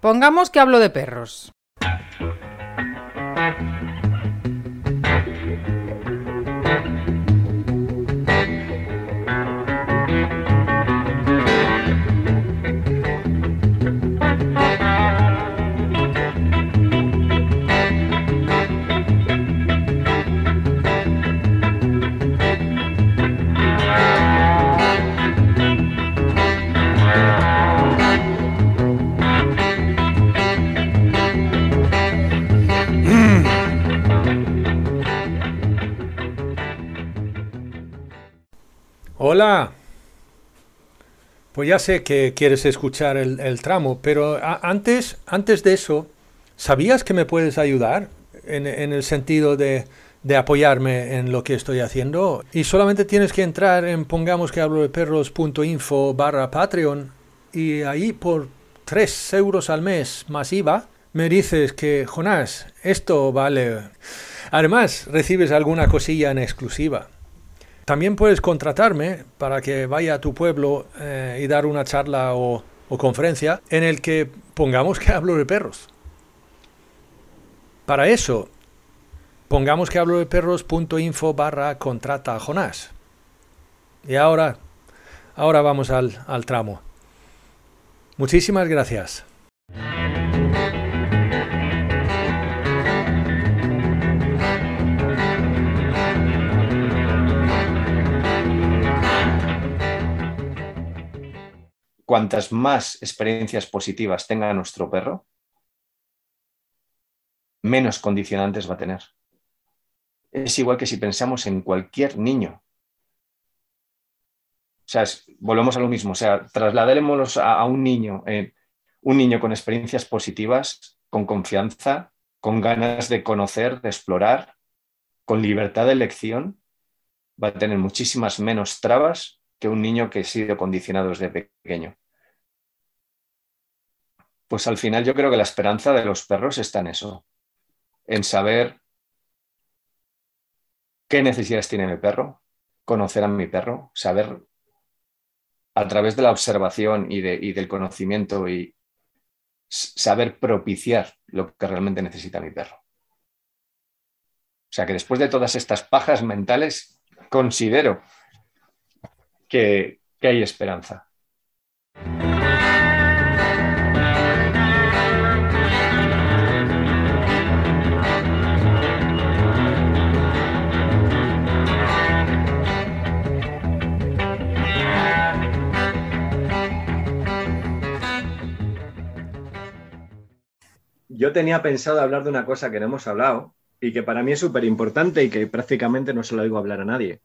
Pongamos que hablo de perros. Hola. Pues ya sé que quieres escuchar el tramo, pero antes de eso, ¿sabías que me puedes ayudar en el sentido de apoyarme en lo que estoy haciendo? Y solamente tienes que entrar en pongamosquehablodeperros.info/Patreon y ahí por 3 euros al mes más IVA me dices que, Jonás, esto vale. Además, recibes alguna cosilla en exclusiva. También puedes contratarme para que vaya a tu pueblo y dar una charla o conferencia en el que pongamos que hablo de perros. Para eso, pongamos que hablo de perros.info/contrata a Jonás. Y ahora vamos al tramo. Muchísimas gracias. Cuantas más experiencias positivas tenga nuestro perro, menos condicionantes va a tener. Es igual que si pensamos en cualquier niño. O sea, volvemos a lo mismo. O sea, trasladaremos a un niño con experiencias positivas, con confianza, con ganas de conocer, de explorar, con libertad de elección, va a tener muchísimas menos trabas que un niño que ha sido condicionado desde pequeño. Pues al final yo creo que la esperanza de los perros está en eso, en saber qué necesidades tiene mi perro, conocer a mi perro, saber a través de la observación y del conocimiento y saber propiciar lo que realmente necesita mi perro. O sea que después de todas estas pajas mentales, considero que hay esperanza. Yo tenía pensado hablar de una cosa que no hemos hablado y que para mí es súper importante y que prácticamente no se lo oigo hablar a nadie.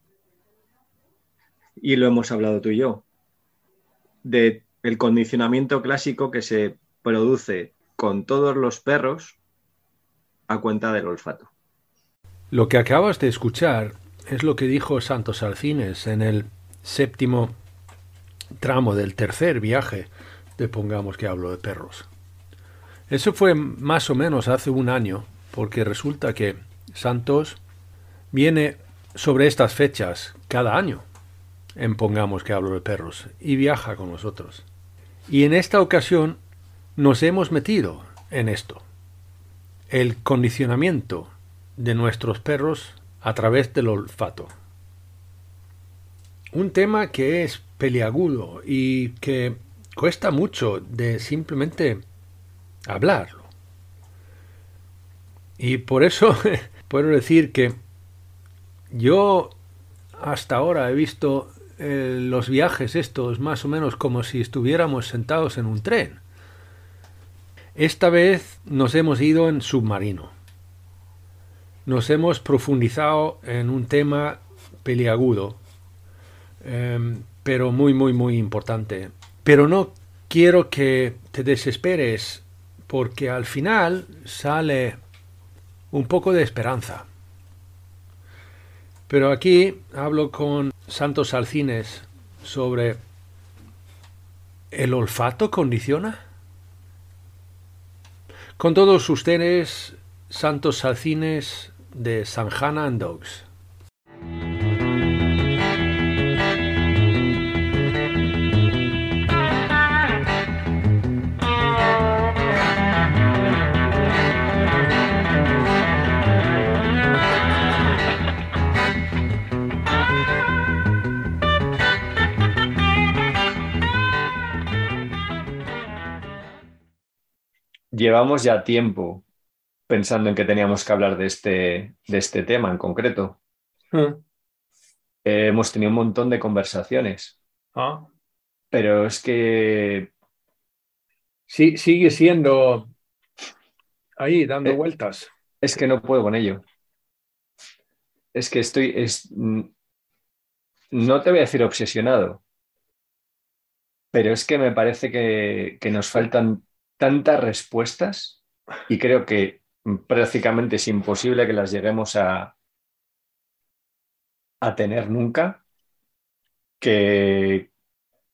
Y lo hemos hablado tú y yo. De el condicionamiento clásico que se produce con todos los perros a cuenta del olfato. Lo que acabas de escuchar es lo que dijo Santos Alcines en el 7º tramo del tercer viaje de Pongamos que hablo de perros. Eso fue más o menos hace un año, porque resulta que Santos viene sobre estas fechas cada año en Pongamos que hablo de perros y viaja con nosotros. Y en esta ocasión nos hemos metido en esto, el condicionamiento de nuestros perros a través del olfato. Un tema que es peliagudo y que cuesta mucho de simplemente hablarlo. Y por eso puedo decir que yo hasta ahora he visto los viajes estos más o menos como si estuviéramos sentados en un tren. Esta vez nos hemos ido en submarino. Nos hemos profundizado en un tema peliagudo, pero muy, muy, muy importante. Pero no quiero que te desesperes, porque al final sale un poco de esperanza. Pero aquí hablo con Santos Alcines sobre ¿el olfato condiciona? Con todos ustedes, Santos Alcines de Sanjana and Dogs. llevamos ya tiempo pensando en que teníamos que hablar de este tema en concreto. Hemos tenido un montón de conversaciones, Ah, pero es que sí, sigue siendo ahí dando eh, vueltas. es que no puedo con ello. Es que no te voy a decir obsesionado, pero es que me parece que nos faltan tantas respuestas y creo que prácticamente es imposible que las lleguemos a tener nunca, que,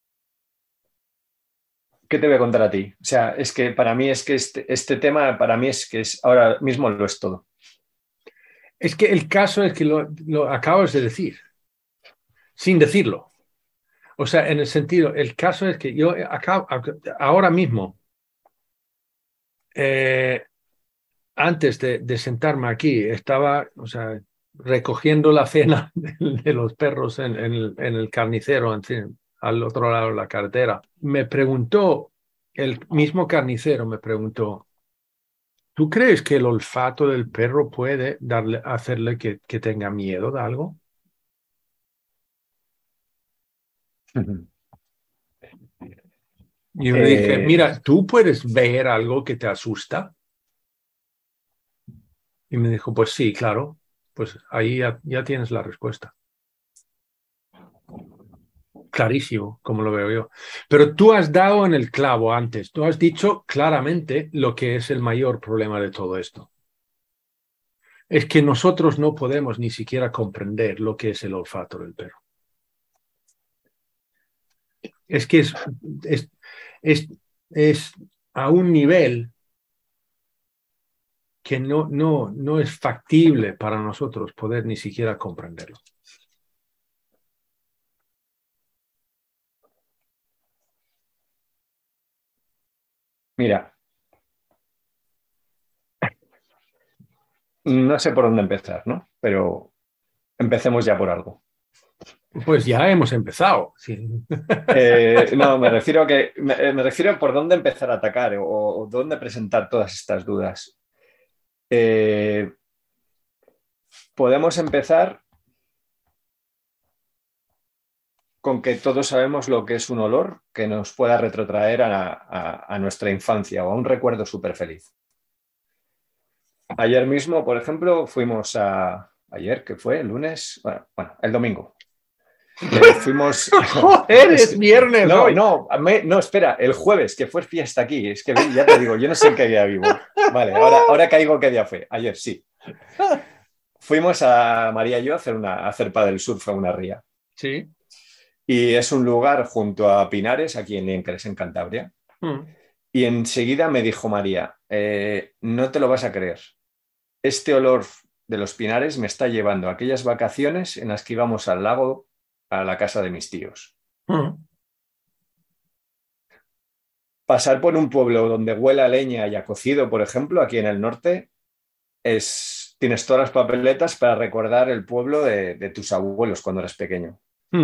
¿qué te voy a contar a ti? O sea, es que para mí es que este tema, para mí es que es ahora mismo lo es todo. Es que el caso es que lo acabas de decir, sin decirlo. O sea, en el sentido, el caso es que yo ahora mismo, eh, antes de sentarme aquí, estaba, o sea, recogiendo la cena de los perros en el carnicero, en fin, al otro lado de la carretera. Me preguntó, el mismo carnicero me preguntó, ¿tú crees que el olfato del perro puede hacerle que tenga miedo de algo? Y yo le dije, Eh, mira, ¿tú puedes ver algo que te asusta? Y me dijo, pues sí, claro, pues ahí ya tienes la respuesta. Clarísimo, como lo veo yo. Pero tú has dado en el clavo antes, tú has dicho claramente lo que es el mayor problema de todo esto. Es que nosotros no podemos ni siquiera comprender lo que es el olfato del perro. Es que es, es, es a un nivel que no es factible para nosotros poder ni siquiera comprenderlo. Mira, no sé por dónde empezar, ¿no? Pero empecemos ya por algo. Pues ya hemos empezado. Sí. No, me refiero a por dónde empezar a atacar o dónde presentar todas estas dudas. Eh, Podemos empezar con que todos sabemos lo que es un olor que nos pueda retrotraer a nuestra infancia o a un recuerdo súper feliz. Ayer mismo, por ejemplo, fuimos ayer, ¿qué fue? ¿El lunes? Bueno, el domingo. Fuimos... ¡Joder, es viernes No, hoy! no, espera, el jueves, que fue fiesta aquí. Es que ya te digo, yo no sé en qué día vivo. Vale, ahora caigo qué día fue. Ayer, sí. Fuimos a María y yo a hacer pádel surf a una ría. Sí. Y es un lugar junto a Pinares, aquí en Liencres, en Cantabria. Y enseguida me dijo María, no te lo vas a creer. Este olor de los Pinares me está llevando a aquellas vacaciones en las que íbamos al lago, a la casa de mis tíos. Pasar por un pueblo donde huele a leña y a cocido, por ejemplo, aquí en el norte, tienes todas las papeletas para recordar el pueblo de tus abuelos cuando eras pequeño.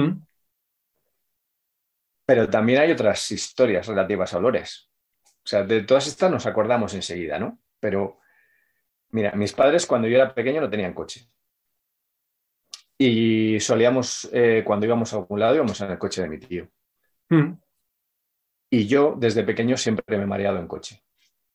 Pero también hay otras historias relativas a olores. O sea, de todas estas nos acordamos enseguida, ¿no? Pero, mira, mis padres cuando yo era pequeño no tenían coche. Y solíamos, cuando íbamos a algún lado, íbamos en el coche de mi tío. Y yo, desde pequeño, siempre me he mareado en coche.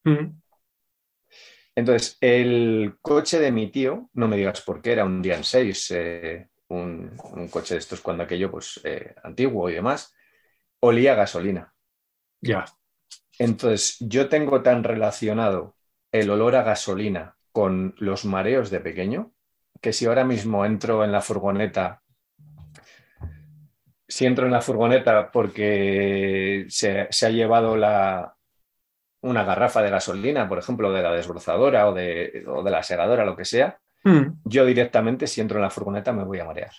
Entonces, el coche de mi tío, no me digas por qué, era un Dian 6, un coche de estos cuando aquello, pues, antiguo y demás, olía a gasolina. Ya. Entonces, yo tengo tan relacionado el olor a gasolina con los mareos de pequeño, que si ahora mismo entro en la furgoneta, porque se ha llevado una garrafa de gasolina, por ejemplo, de la desbrozadora o de la segadora, lo que sea, yo directamente, si entro en la furgoneta, me voy a marear.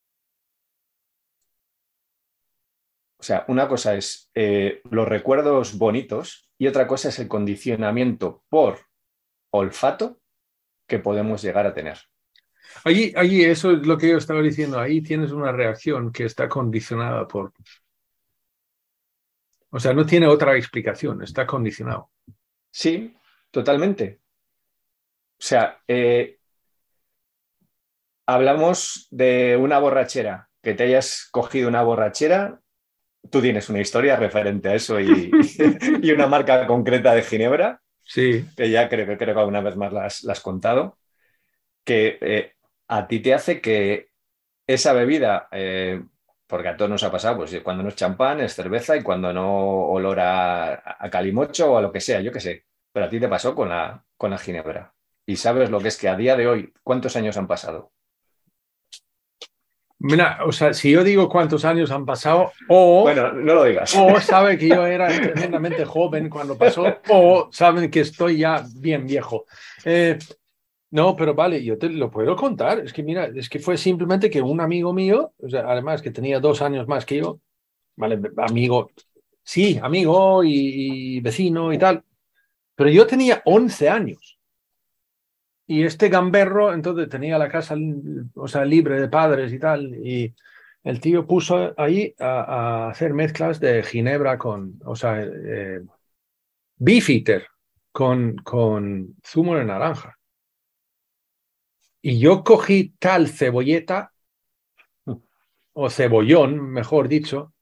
O sea, una cosa es los recuerdos bonitos y otra cosa es el condicionamiento por olfato que podemos llegar a tener. Allí, eso es lo que yo estaba diciendo. Ahí tienes una reacción que está condicionada por... O sea, no tiene otra explicación, está condicionado. Sí, totalmente. O sea, hablamos de una borrachera, que te hayas cogido una borrachera, tú tienes una historia referente a eso y una marca concreta de Ginebra, Sí. que ya creo que alguna vez más la has contado, que a ti te hace que esa bebida, porque a todos nos ha pasado, pues cuando no es champán es cerveza y cuando no olor a calimocho o a lo que sea, yo qué sé, pero a ti te pasó con la Ginebra. Y sabes lo que es que a día de hoy, ¿cuántos años han pasado? Mira, o sea, si yo digo cuántos años han pasado, o Bueno, no lo digas. sabe que yo era tremendamente joven cuando pasó, o saben que estoy ya bien viejo. No, pero vale, yo te lo puedo contar. Es que mira, es que fue simplemente que un amigo mío, o sea, además que tenía 2 años más que yo, vale, amigo, sí, amigo y vecino y tal, pero yo tenía 11 años. Y este gamberro, entonces tenía la casa, o sea, libre de padres y tal, y el tío puso ahí a hacer mezclas de ginebra con, o sea, Beefeater con zumo de naranja. Y yo cogí tal cebolleta, o cebollón, mejor dicho,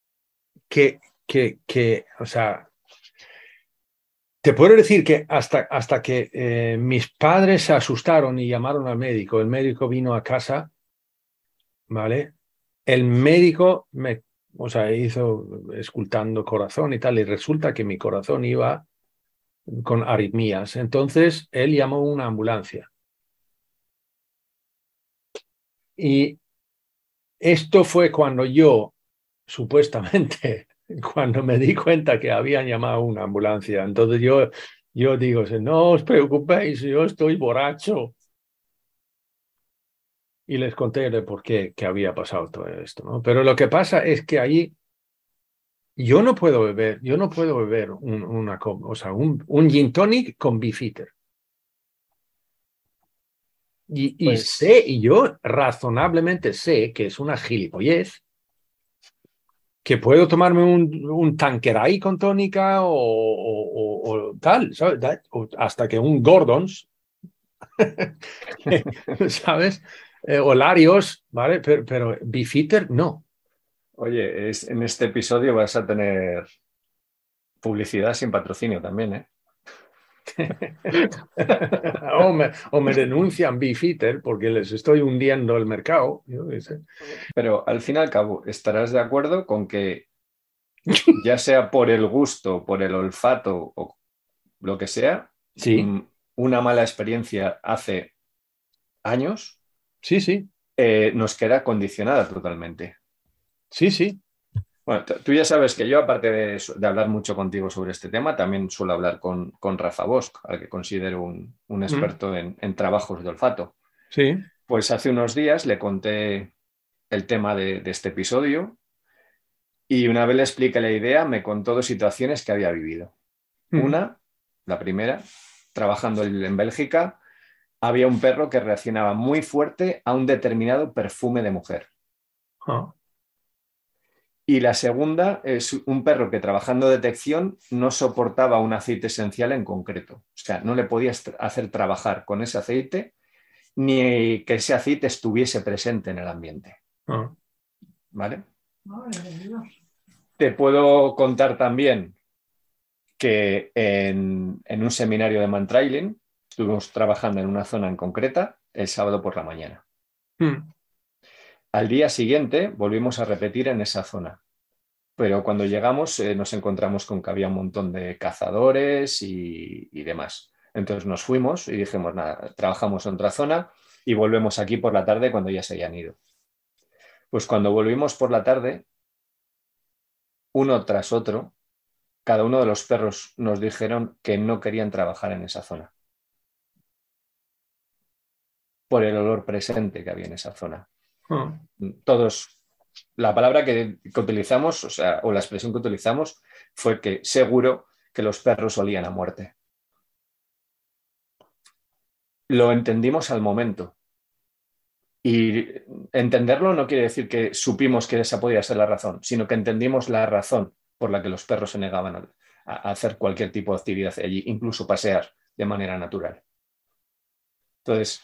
o sea, te puedo decir que hasta que mis padres se asustaron y llamaron al médico, el médico vino a casa, ¿vale? El médico o sea, hizo escultando corazón y tal, y resulta que mi corazón iba con arritmias. Entonces, él llamó una ambulancia. Y esto fue cuando yo, supuestamente, cuando me di cuenta que habían llamado una ambulancia. Entonces yo digo, no os preocupéis, yo estoy borracho. Y les conté de por qué que había pasado todo esto, ¿no? Pero lo que pasa es que ahí yo no puedo beber o sea, un gin tonic con Beefeater. Pues Y yo razonablemente sé que es una gilipollez, que puedo tomarme un Tanqueray con tónica o tal, ¿sabes? Hasta que un Gordons, ¿sabes? O Larios, ¿vale? Pero Beefeater no. oye, en este episodio vas a tener publicidad sin patrocinio también, ¿eh? o me denuncian Beefeater porque les estoy hundiendo el mercado. Yo qué sé. Pero al fin y al cabo, estarás de acuerdo con que ya sea por el gusto, por el olfato o lo que sea, Sí, una mala experiencia hace años sí, sí, nos queda condicionada totalmente. sí, sí. Bueno, tú ya sabes que yo, aparte de hablar mucho contigo sobre este tema, también suelo hablar con Rafa Bosch, al que considero un Mm, experto en trabajos de olfato. sí. Pues hace unos días le conté el tema de este episodio y una vez le expliqué la idea, me contó dos situaciones que había vivido. Mm. Una, la primera, trabajando en Bélgica, había un perro que reaccionaba muy fuerte a un determinado perfume de mujer. Ah, Y la segunda es un perro que trabajando detección no soportaba un aceite esencial en concreto. O sea, no le podías hacer trabajar con ese aceite ni que ese aceite estuviese presente en el ambiente. ah. ¿Vale? Te puedo contar también que en un seminario de mantrailing estuvimos trabajando en una zona en concreta el sábado por la mañana. Mm. Al día siguiente volvimos a repetir en esa zona. Pero cuando llegamos nos encontramos con que había un montón de cazadores y demás. Entonces nos fuimos y dijimos, nada, trabajamos en otra zona y volvemos aquí por la tarde cuando ya se hayan ido. Pues cuando volvimos por la tarde, uno tras otro, cada uno de los perros nos dijeron que no querían trabajar en esa zona por el olor presente que había en esa zona. Ah. Todos, la palabra que utilizamos, o sea, o la expresión que utilizamos fue que seguro que los perros olían a muerte. Lo entendimos al momento. Y entenderlo no quiere decir que supimos que esa podía ser la razón, sino que entendimos la razón por la que los perros se negaban a hacer cualquier tipo de actividad allí, incluso pasear de manera natural. Entonces,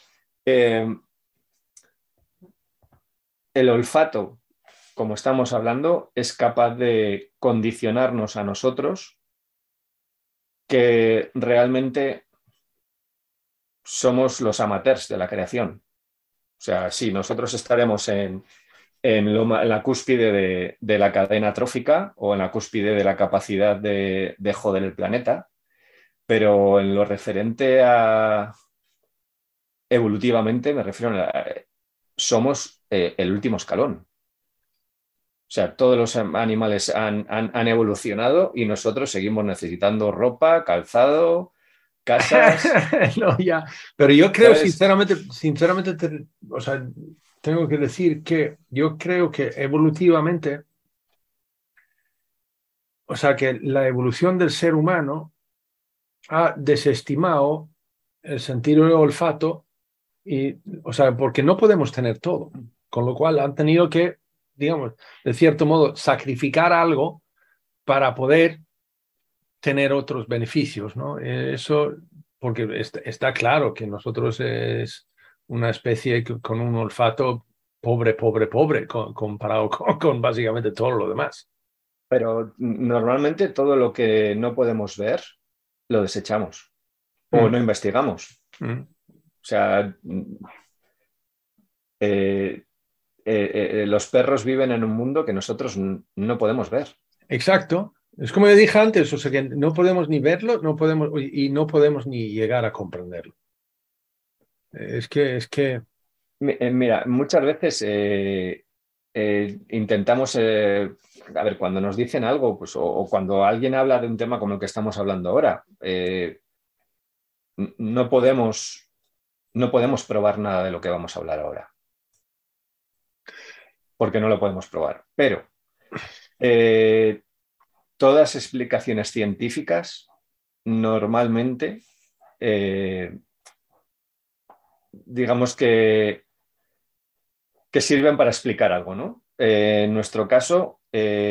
el olfato, como estamos hablando, es capaz de condicionarnos a nosotros, que realmente somos los amateurs de la creación. O sea, sí, nosotros estaremos en la cúspide de la cadena trófica o en la cúspide de la capacidad de joder el planeta, pero en lo referente a evolutivamente, me refiero somos el último escalón. O sea, todos los animales han evolucionado y nosotros seguimos necesitando ropa, calzado, casas. No, ya. Pero yo creo, ¿Sabes? sinceramente, o sea, tengo que decir que yo creo que evolutivamente, o sea, que la evolución del ser humano ha desestimado el sentido del olfato, y, o sea, porque no podemos tener todo, con lo cual han tenido que, digamos, de cierto modo, sacrificar algo para poder tener otros beneficios, ¿no? Eso, porque está claro que nosotros es una especie con un olfato pobre, pobre, pobre, comparado con básicamente todo lo demás. Pero normalmente todo lo que no podemos ver lo desechamos o no investigamos. Mm. O sea, los perros viven en un mundo que nosotros no podemos ver. Exacto. Es como yo dije antes, o sea que no podemos ni verlo, no podemos, y no podemos ni llegar a comprenderlo. Es que... Mira, muchas veces intentamos, a ver, cuando nos dicen algo, pues, o cuando alguien habla de un tema como el que estamos hablando ahora, no podemos probar nada de lo que vamos a hablar ahora, porque no lo podemos probar. Pero todas explicaciones científicas normalmente, digamos que sirven para explicar algo, ¿no? En nuestro caso,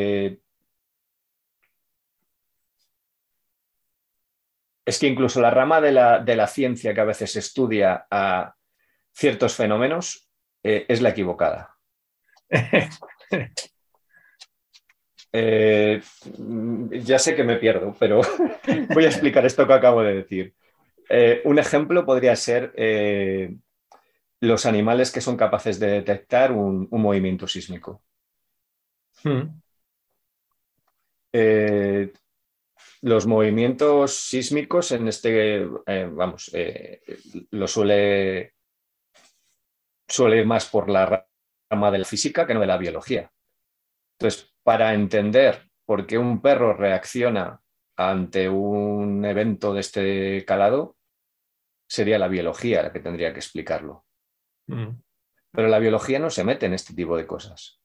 es que incluso la rama de la ciencia que a veces estudia a ciertos fenómenos es la equivocada. Ya sé que me pierdo, pero voy a explicar esto que acabo de decir. Un ejemplo podría ser los animales que son capaces de detectar un movimiento sísmico. Los movimientos sísmicos en lo suele ir más por la rama de la física que no de la biología. Entonces, para entender por qué un perro reacciona ante un evento de este calado, sería la biología la que tendría que explicarlo. Pero la biología no se mete en este tipo de cosas.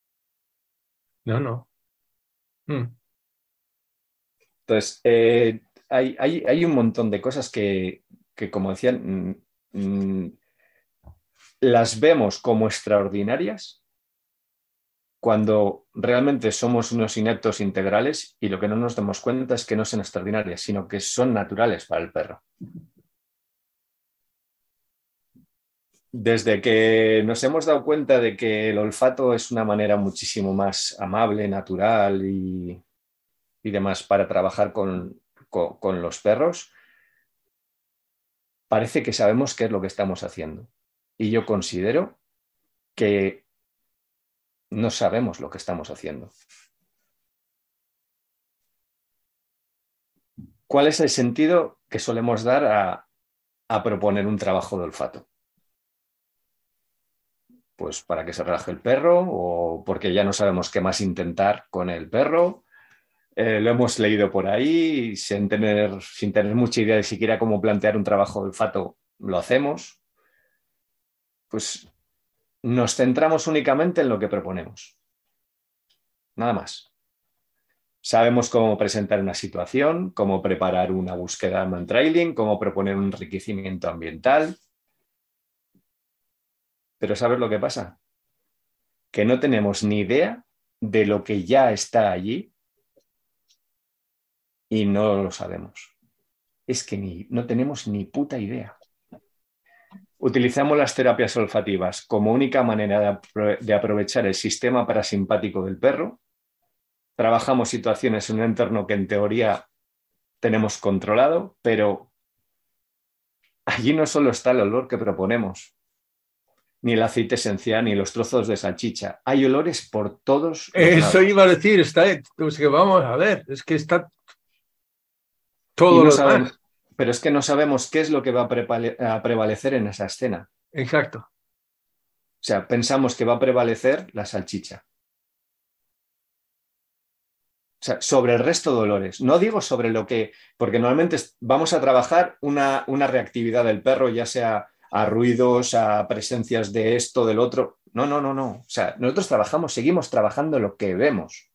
No. Entonces, hay un montón de cosas que como decían, las vemos como extraordinarias cuando realmente somos unos ineptos integrales y lo que no nos damos cuenta es que no son extraordinarias, sino que son naturales para el perro. Desde que nos hemos dado cuenta de que el olfato es una manera muchísimo más amable, natural y demás para trabajar con los perros, parece que sabemos qué es lo que estamos haciendo. Y yo considero que no sabemos lo que estamos haciendo. ¿Cuál es el sentido que solemos dar a proponer un trabajo de olfato? Pues para que se relaje el perro o porque ya no sabemos qué más intentar con el perro. Lo hemos leído por ahí sin tener mucha idea de siquiera cómo plantear un trabajo de olfato, lo hacemos. Pues nos centramos únicamente en lo que proponemos. Nada más. Sabemos cómo presentar una situación, cómo preparar una búsqueda man-trailing, cómo proponer un enriquecimiento ambiental. Pero ¿sabes lo que pasa? Que no tenemos ni idea de lo que ya está allí y no lo sabemos. Es que no tenemos ni puta idea. Utilizamos las terapias olfativas como única manera de aprovechar el sistema parasimpático del perro. Trabajamos situaciones en un entorno que en teoría tenemos controlado, pero allí no solo está el olor que proponemos, ni el aceite esencial, ni los trozos de salchicha. Hay olores por todos los Eso lados. iba a decir, pues que vamos a ver, es que está Y todo no lo sabemos, demás. pero es que no sabemos qué es lo que va a prevalecer en esa escena. Exacto. O sea, pensamos que va a prevalecer la salchicha. O sea, sobre el resto de olores. No digo sobre lo que, porque normalmente vamos a trabajar una reactividad del perro, ya sea a ruidos, a presencias de esto, del otro. No, no, no, no. O sea, nosotros seguimos trabajando lo que vemos.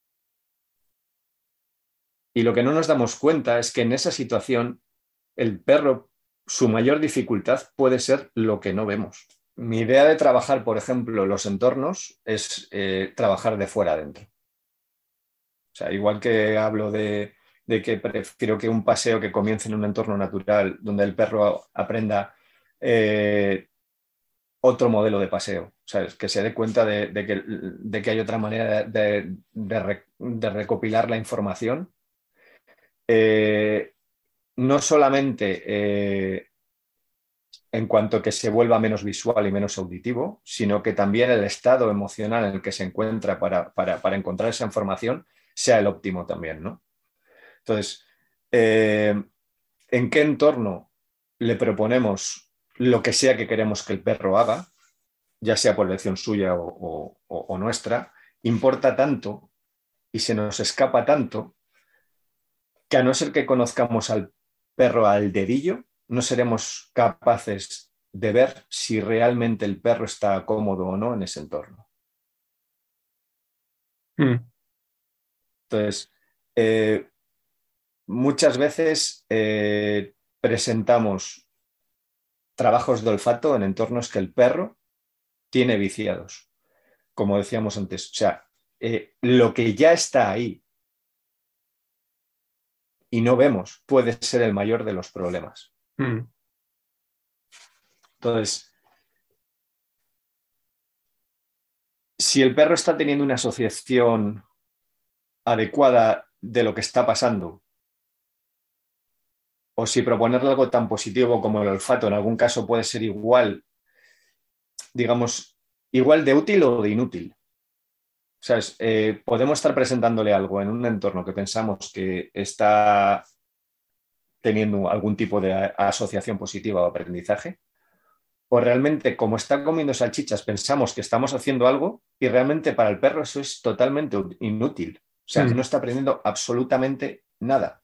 Y lo que no nos damos cuenta es que en esa situación el perro, su mayor dificultad puede ser lo que no vemos. Mi idea de trabajar, por ejemplo, los entornos es trabajar de fuera adentro. O sea, igual que hablo de que prefiero que un paseo que comience en un entorno natural donde el perro aprenda otro modelo de paseo, ¿sabes? Que se dé cuenta de que hay otra manera de recopilar la información. No solamente en cuanto que se vuelva menos visual y menos auditivo, sino que también el estado emocional en el que se encuentra para encontrar esa información sea el óptimo también, ¿no? Entonces, ¿en qué entorno le proponemos lo que sea que queremos que el perro haga, ya sea por elección suya o nuestra, importa tanto y se nos escapa tanto que a no ser que conozcamos al perro al dedillo, no seremos capaces de ver si realmente el perro está cómodo o no en ese entorno. Entonces, muchas veces presentamos trabajos de olfato en entornos que el perro tiene viciados, como decíamos antes. O sea, lo que ya está ahí y no vemos puede ser el mayor de los problemas. Entonces, si el perro está teniendo una asociación adecuada de lo que está pasando, o si proponerle algo tan positivo como el olfato en algún caso puede ser igual, digamos, igual de útil o de inútil. ¿Sabes? Podemos estar presentándole algo en un entorno que pensamos que está teniendo algún tipo de asociación positiva o aprendizaje, o realmente como está comiendo salchichas pensamos que estamos haciendo algo y realmente para el perro eso es totalmente inútil. O sea, no está aprendiendo absolutamente nada.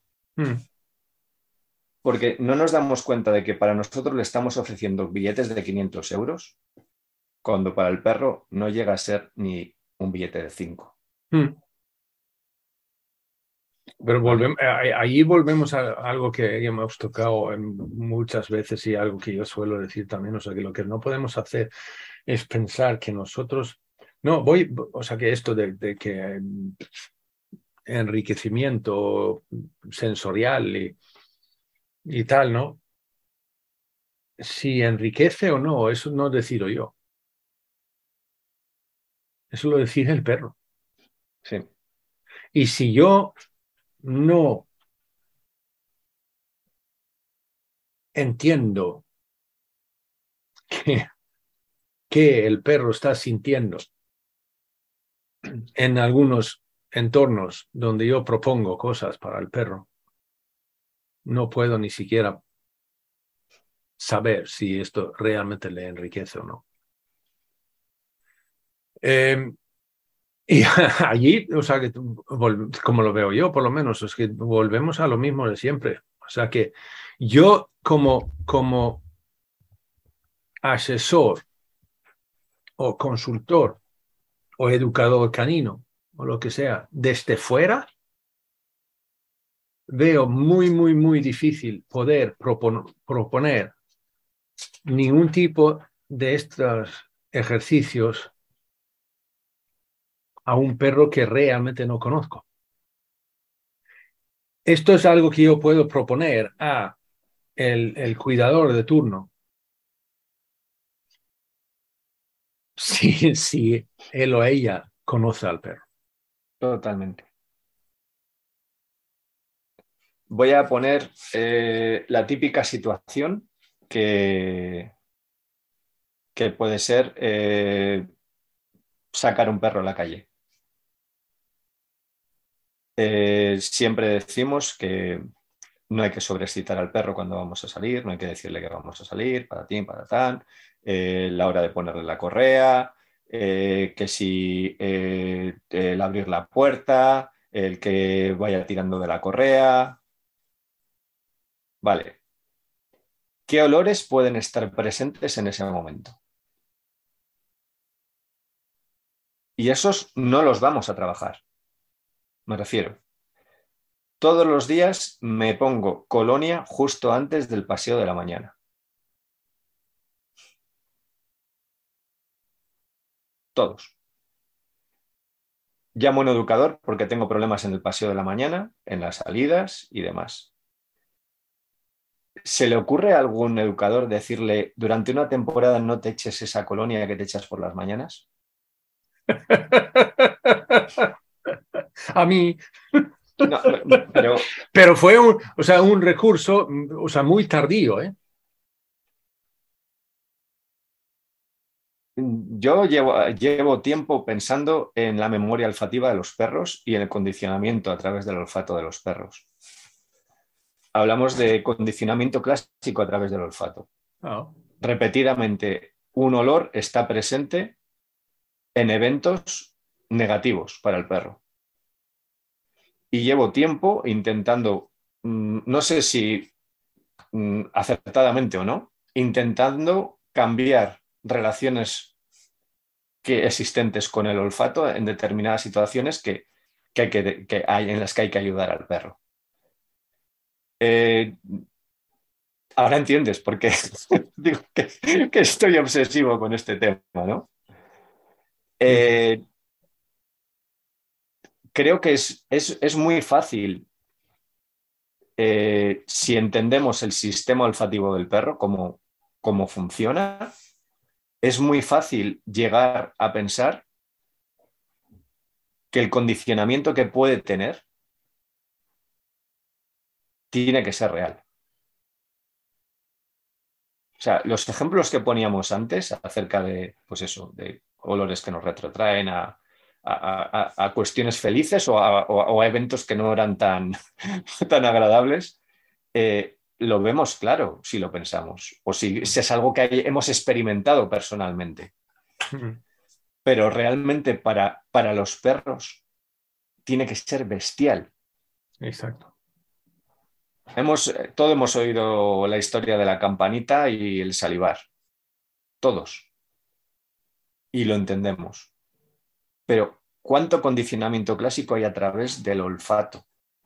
Porque no nos damos cuenta de que para nosotros le estamos ofreciendo billetes de 500 euros cuando para el perro no llega a ser ni un billete de 5. Pero ahí volvemos a algo que hemos tocado muchas veces y algo que yo suelo decir también, o sea, que lo que no podemos hacer es pensar que nosotros, o sea, que esto de que enriquecimiento sensorial y tal, ¿no? Si enriquece o no, eso no decido yo. Eso lo decide el perro. Sí. Y si yo no entiendo que el perro está sintiendo en algunos entornos donde yo propongo cosas para el perro, no puedo ni siquiera saber si esto realmente le enriquece o no. Y allí, o sea, que como lo veo yo, por lo menos, es que volvemos a lo mismo de siempre. O sea, que yo como asesor o consultor o educador canino o lo que sea, desde fuera, veo muy, muy, muy difícil poder proponer ningún tipo de estos ejercicios a un perro que realmente no conozco. Esto es algo que yo puedo proponer a el cuidador de turno. Si él o ella conoce al perro. Totalmente. Voy a poner la típica situación que puede ser sacar un perro a la calle. Siempre decimos que no hay que sobreexcitar al perro cuando vamos a salir, no hay que decirle que vamos a salir, patatín, patatán, la hora de ponerle la correa, que si el abrir la puerta, el que vaya tirando de la correa. Vale. ¿Qué olores pueden estar presentes en ese momento? Y esos no los vamos a trabajar. Me refiero. Todos los días me pongo colonia justo antes del paseo de la mañana. Todos. Llamo a un educador porque tengo problemas en el paseo de la mañana, en las salidas y demás. ¿Se le ocurre a algún educador decirle durante una temporada no te eches esa colonia que te echas por las mañanas? A mí. No, pero fue un recurso muy tardío, ¿eh? Yo llevo tiempo pensando en la memoria olfativa de los perros y en el condicionamiento a través del olfato de los perros. Hablamos de condicionamiento clásico a través del olfato. Oh. Repetidamente, un olor está presente en eventos negativos para el perro. Y llevo tiempo intentando, no sé si acertadamente o no, intentando cambiar relaciones existentes con el olfato en determinadas situaciones que hay en las que hay que ayudar al perro. Ahora entiendes por qué digo que estoy obsesivo con este tema, ¿no? Creo que es muy fácil si entendemos el sistema olfativo del perro, cómo funciona. Es muy fácil llegar a pensar que el condicionamiento que puede tener tiene que ser real. O sea, los ejemplos que poníamos antes acerca de, pues eso, de olores que nos retrotraen a cuestiones felices o a eventos que no eran tan agradables, lo vemos claro si lo pensamos o si es algo que hemos experimentado personalmente. Pero realmente para los perros tiene que ser bestial. Exacto. Todos hemos oído la historia de la campanita y el salivar. Todos. Y lo entendemos. Pero ¿cuánto condicionamiento clásico hay a través del olfato?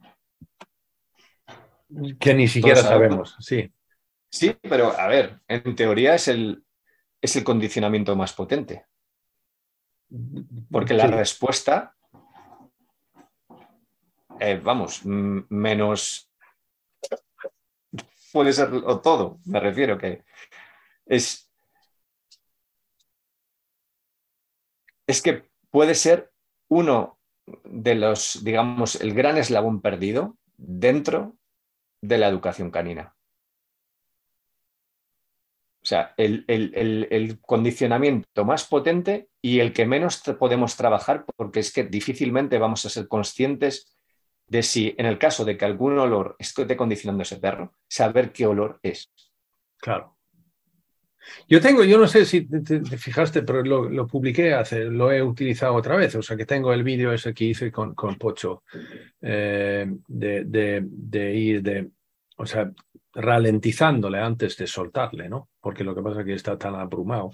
Que ni siquiera sabemos, sí. Sí, pero a ver, en teoría es el condicionamiento más potente. Porque la respuesta, menos puede ser o todo. Me refiero que es que puede ser uno de los, digamos, el gran eslabón perdido dentro de la educación canina. O sea, el condicionamiento más potente y el que menos podemos trabajar, porque es que difícilmente vamos a ser conscientes de si, en el caso de que algún olor esté condicionando a ese perro, saber qué olor es. Claro. Yo no sé si te fijaste, pero lo publiqué lo he utilizado otra vez, o sea que tengo el vídeo ese que hice con Pocho, de ir o sea, ralentizándole antes de soltarle, ¿no? Porque lo que pasa es que está tan abrumado.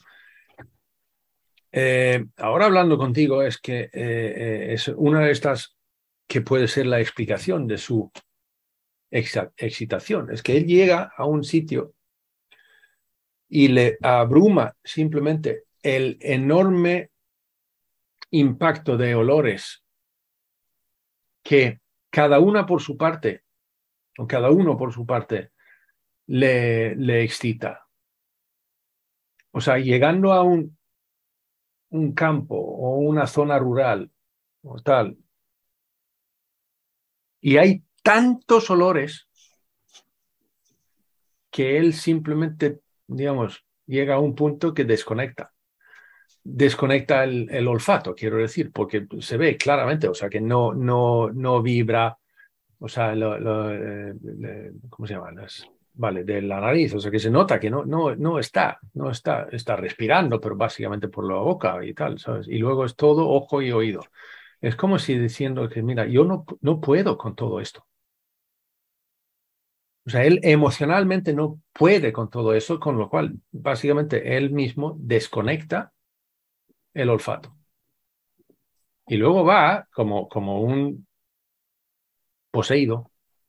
Ahora hablando contigo es que es una de estas que puede ser la explicación de su excitación, es que él llega a un sitio y le abruma simplemente el enorme impacto de olores que cada una por su parte o cada uno por su parte, le excita. O sea, llegando a un campo o una zona rural o tal, y hay tantos olores que él simplemente, digamos, llega a un punto que desconecta el olfato, quiero decir, porque se ve claramente, o sea, que no vibra, o sea, ¿cómo se llama? Vale, de la nariz, o sea, que se nota que no está respirando, pero básicamente por la boca y tal, ¿sabes? Y luego es todo ojo y oído. Es como si diciendo que, mira, yo no puedo con todo esto. O sea, él emocionalmente no puede con todo eso, con lo cual básicamente él mismo desconecta el olfato. Y luego va como un poseído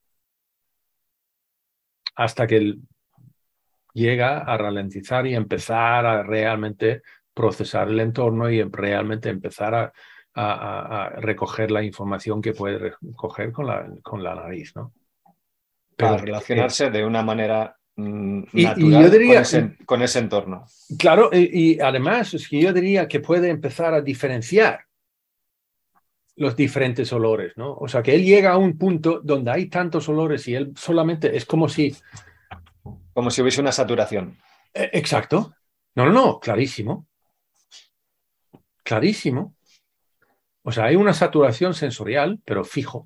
hasta que él llega a ralentizar y empezar a realmente procesar el entorno y realmente empezar a recoger la información que puede recoger con la nariz, ¿no? A Pero relacionarse de una manera y yo natural diría, con ese entorno. claro, y además es que yo diría que puede empezar a diferenciar los diferentes olores, ¿no? O sea, que él llega a un punto donde hay tantos olores y él solamente es como si... Como si hubiese una saturación. Exacto. No, clarísimo. Clarísimo. O sea, hay una saturación sensorial, pero fijo.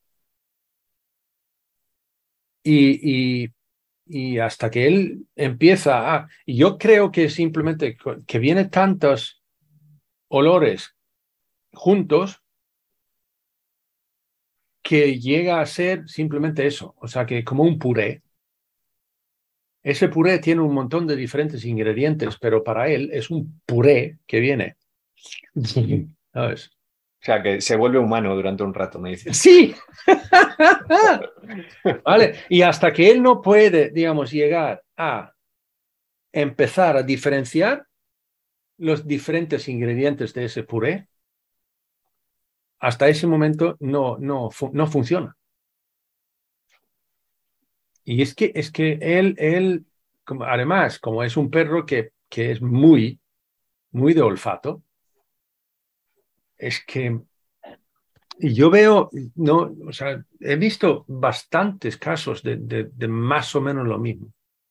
Y hasta que él empieza a... Y yo creo que simplemente que vienen tantos olores juntos que llega a ser simplemente eso. O sea, que como un puré. Ese puré tiene un montón de diferentes ingredientes, pero para él es un puré que viene. ¿Sabes? O sea, que se vuelve humano durante un rato, me dices. Sí. Vale. Y hasta que él no puede, digamos, llegar a empezar a diferenciar los diferentes ingredientes de ese puré, hasta ese momento no funciona. Y es que él además, como es un perro que es muy de olfato, es que yo veo, no, o sea, he visto bastantes casos de más o menos lo mismo.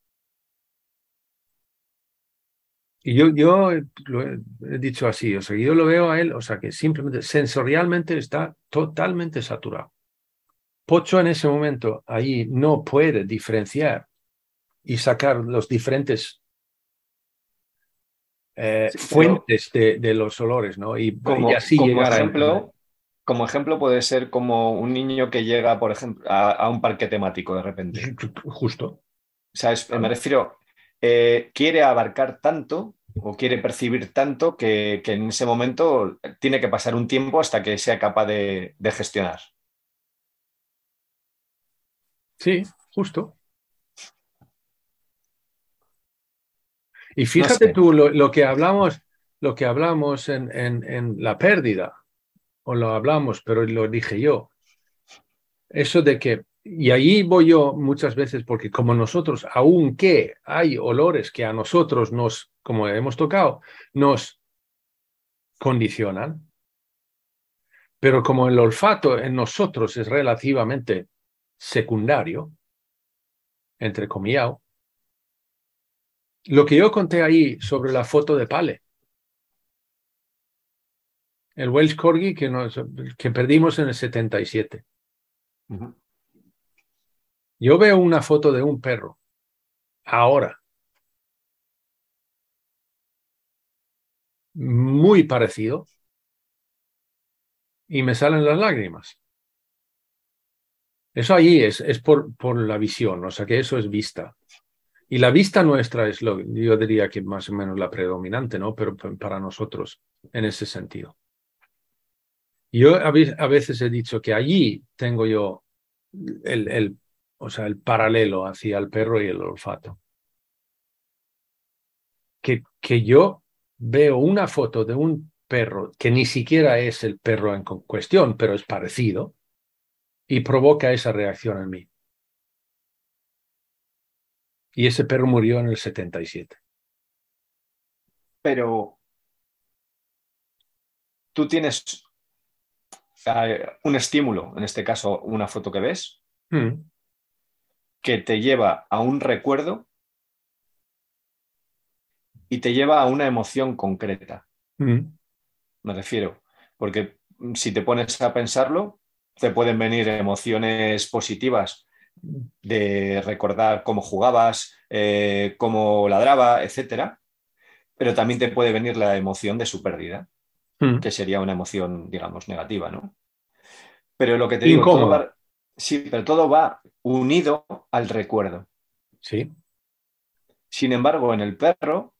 Y yo lo he dicho así, o sea, yo lo veo a él, o sea, que simplemente sensorialmente está totalmente saturado. Pocho en ese momento ahí no puede diferenciar y sacar los diferentes fuentes de los olores, ¿no? Y así llegar como ejemplo puede ser como un niño que llega, por ejemplo, a un parque temático de repente. Justo. ¿Sabes? Me refiero, quiere abarcar tanto o quiere percibir tanto que en ese momento tiene que pasar un tiempo hasta que sea capaz de gestionar. Sí, justo. Y fíjate tú lo que hablamos en la pérdida, o lo hablamos, pero lo dije yo. Eso de que, y ahí voy yo muchas veces, porque como nosotros, aunque hay olores que a nosotros como hemos tocado, nos condicionan, pero como el olfato en nosotros es relativamente secundario, entrecomillado, lo que yo conté ahí sobre la foto de Pale, el Welsh Corgi que perdimos en el 77. Uh-huh. Yo veo una foto de un perro ahora, muy parecido, y me salen las lágrimas. Eso allí es por la visión, o sea que eso es vista. Y la vista nuestra es yo diría que más o menos la predominante, ¿no? Pero para nosotros, en ese sentido. Yo a veces he dicho que allí tengo yo o sea, el paralelo hacia el perro y el olfato. Que yo veo una foto de un perro que ni siquiera es el perro en cuestión, pero es parecido, y provoca esa reacción en mí. Y ese perro murió en el 77. Pero tú tienes un estímulo, en este caso una foto que ves, que te lleva a un recuerdo y te lleva a una emoción concreta. Me refiero, porque si te pones a pensarlo, te pueden venir emociones positivas de recordar cómo jugabas, cómo ladraba, etcétera, pero también te puede venir la emoción de su pérdida, que sería una emoción, digamos, negativa, ¿no? Pero lo que te digo, Incómoda. sí, pero todo va unido al recuerdo. Sí. Sin embargo, en el perro,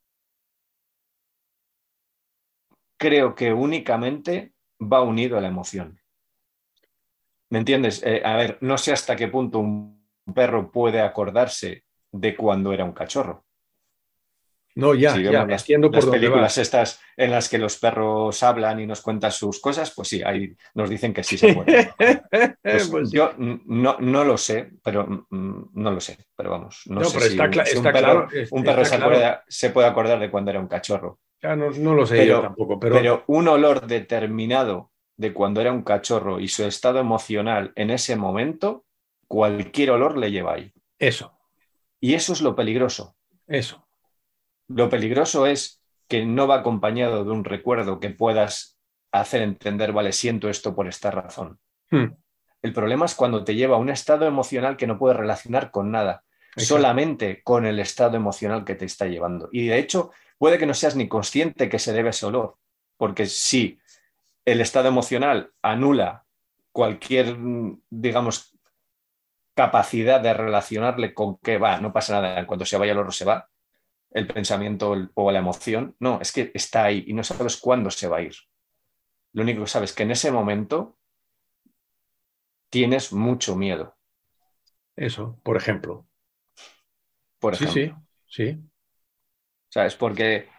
creo que únicamente va unido a la emoción. ¿Me entiendes? A ver, no sé hasta qué punto un perro puede acordarse de cuando era un cachorro. No, Si ya, vemos entiendo por las dónde películas vas. estas en las que los perros hablan y nos cuentan sus cosas, pues sí, ahí nos dicen que sí se acuerdan. Pues Pues sí. yo no lo sé, pero no lo sé, pero vamos, no No, sé pero si está un perro, claro, un perro está claro. se puede acordar de cuando era un cachorro, Ya no lo sé yo pero, tampoco, pero pero un olor determinado de cuando era un cachorro y su estado emocional en ese momento, cualquier olor le lleva ahí. eso. Y eso es lo peligroso. Eso. Lo peligroso es que no va acompañado de un recuerdo que puedas hacer entender, vale, siento esto por esta razón. El problema es cuando te lleva a un estado emocional que no puedes relacionar con nada, Exacto. solamente con el estado emocional que te está llevando. Y de hecho, puede que no seas ni consciente que se debe a ese olor, porque si el estado emocional anula cualquier, digamos, capacidad de relacionarle con qué va, no pasa nada, en cuanto se vaya el olor se va, el pensamiento o la emoción, no, es que está ahí y no sabes cuándo se va a ir. Lo único que sabes es que en ese momento tienes mucho miedo, Eso, por ejemplo. por Sí, sí, ejemplo. sí. ¿Sabes? Porque,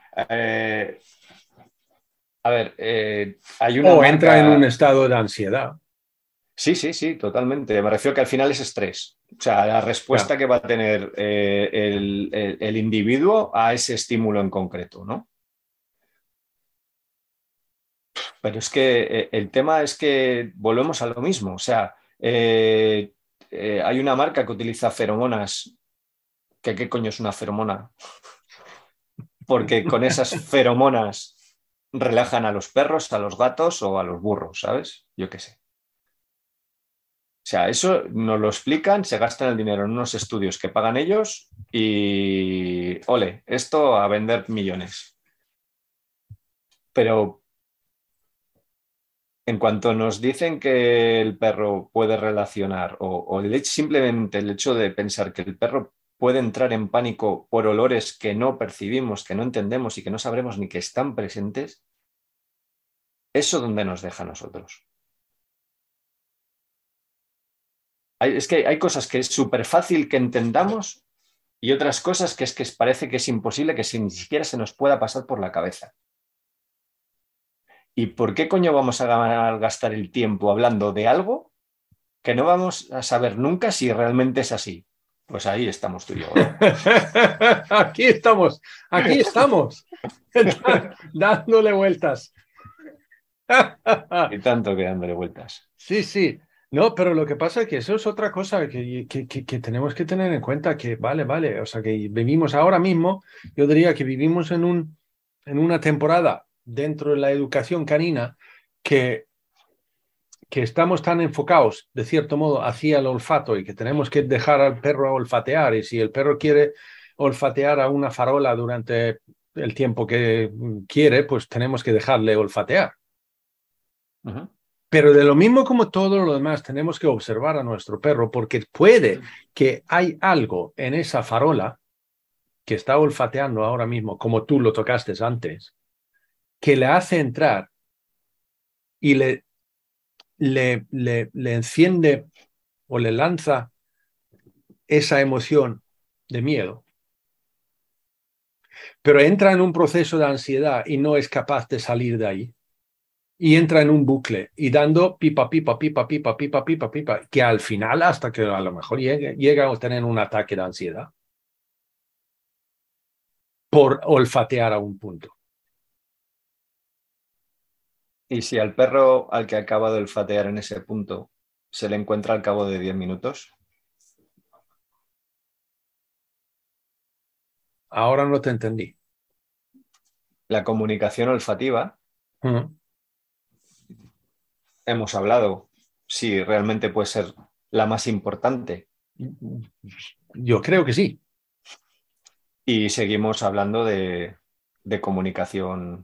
a ver, hay una O entra en un marca... estado de ansiedad. Sí, sí, sí, totalmente. Me refiero que al final es estrés. O sea, la Ya. respuesta que va a tener el individuo a ese estímulo en concreto, ¿no? Pero es que el tema es que volvemos a lo mismo. O sea, hay una marca que utiliza feromonas. ¿Qué coño es una feromona? Porque con esas feromonas relajan a los perros, a los gatos o a los burros, ¿sabes? Yo qué sé. O sea, eso nos lo explican, se gastan el dinero en unos estudios que pagan ellos y, ole, esto a vender millones. Pero en cuanto nos dicen que el perro puede relacionar o simplemente el hecho de pensar que el perro puede entrar en pánico por olores que no percibimos, que no entendemos y que no sabremos ni que están presentes, ¿eso dónde nos deja a nosotros? Es que hay cosas que es súper fácil que entendamos y otras cosas que es que parece que es imposible que ni siquiera se nos pueda pasar por la cabeza. ¿Y por qué coño vamos a gastar el tiempo hablando de algo que no vamos a saber nunca si realmente es así? Pues ahí estamos tú y yo, ¿eh? Aquí estamos, dándole vueltas. Y tanto que dándole vueltas. Sí, sí. No, pero lo que pasa es que eso es otra cosa que tenemos que tener en cuenta, que vale, o sea, que vivimos ahora mismo, yo diría que vivimos en una temporada dentro de la educación canina que, que estamos tan enfocados, de cierto modo, hacia el olfato y que tenemos que dejar al perro olfatear y si el perro quiere olfatear a una farola durante el tiempo que quiere, pues tenemos que dejarle olfatear. Uh-huh. Pero de lo mismo como todo lo demás, tenemos que observar a nuestro perro porque puede que hay algo en esa farola que está olfateando ahora mismo, como tú lo tocaste antes, que le hace entrar y le enciende o le lanza esa emoción de miedo. Pero entra en un proceso de ansiedad y no es capaz de salir de ahí. Y entra en un bucle y dando pipa, pipa, pipa, pipa, pipa, pipa, pipa, que al final hasta que a lo mejor llega a tener un ataque de ansiedad. por olfatear a un punto. Y si al perro al que ha acabado de olfatear en ese punto se le encuentra al cabo de 10 minutos, Ahora no te entendí. la comunicación olfativa, Mm. hemos hablado si realmente puede ser la más importante Yo creo que sí. y seguimos hablando de comunicación,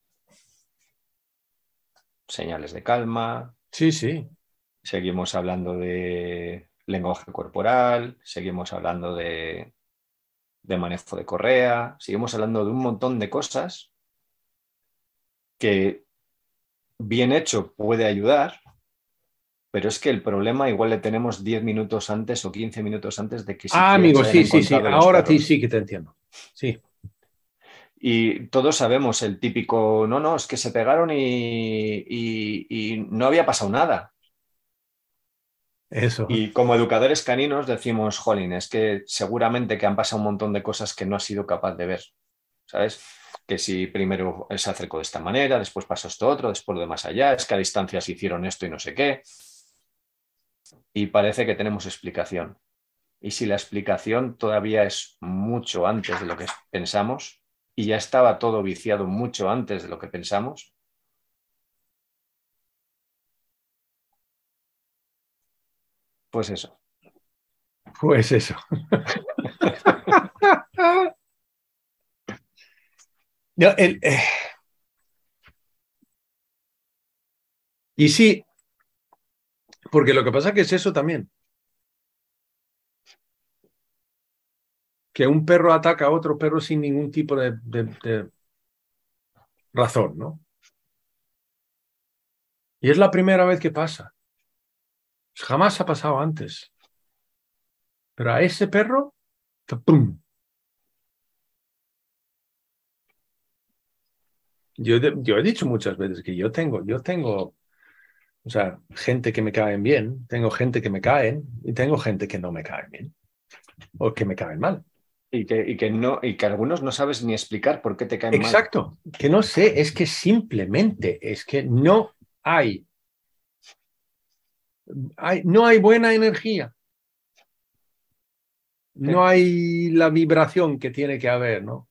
señales de calma, Sí, sí. seguimos hablando de lenguaje corporal, seguimos hablando de manejo de correa, seguimos hablando de un montón de cosas que bien hecho puede ayudar, pero es que el problema igual le tenemos 10 minutos antes o 15 minutos antes de que siquiera Amigo, se hayan sí, sí, sí. encontrado los Ahora sí, perros. sí que te entiendo. Sí. Y todos sabemos el típico, no, no, es que se pegaron y no había pasado nada. Eso. Y como educadores caninos decimos, jolín, es que seguramente que han pasado un montón de cosas que no has sido capaz de ver, ¿sabes? Que si primero se acercó de esta manera, después pasó esto otro, después de más allá, es que a distancia se hicieron esto y no sé qué. Y parece que tenemos explicación. Y si la explicación todavía es mucho antes de lo que pensamos y ya estaba todo viciado mucho antes de lo que pensamos, pues eso. Pues eso. No, y sí, porque lo que pasa que es eso también. Que un perro ataca a otro perro sin ningún tipo de razón, ¿no? Y es la primera vez que pasa. Jamás ha pasado antes. Pero a ese perro, ¡pum! Yo he dicho muchas veces que yo tengo, o sea, gente que me caen bien, tengo gente que me caen y tengo gente que no me caen bien o que me caen mal. Y que algunos no sabes ni explicar por qué te caen mal. Exacto, que no sé, es que simplemente es que no hay no hay buena energía, no hay la vibración que tiene que haber, ¿no?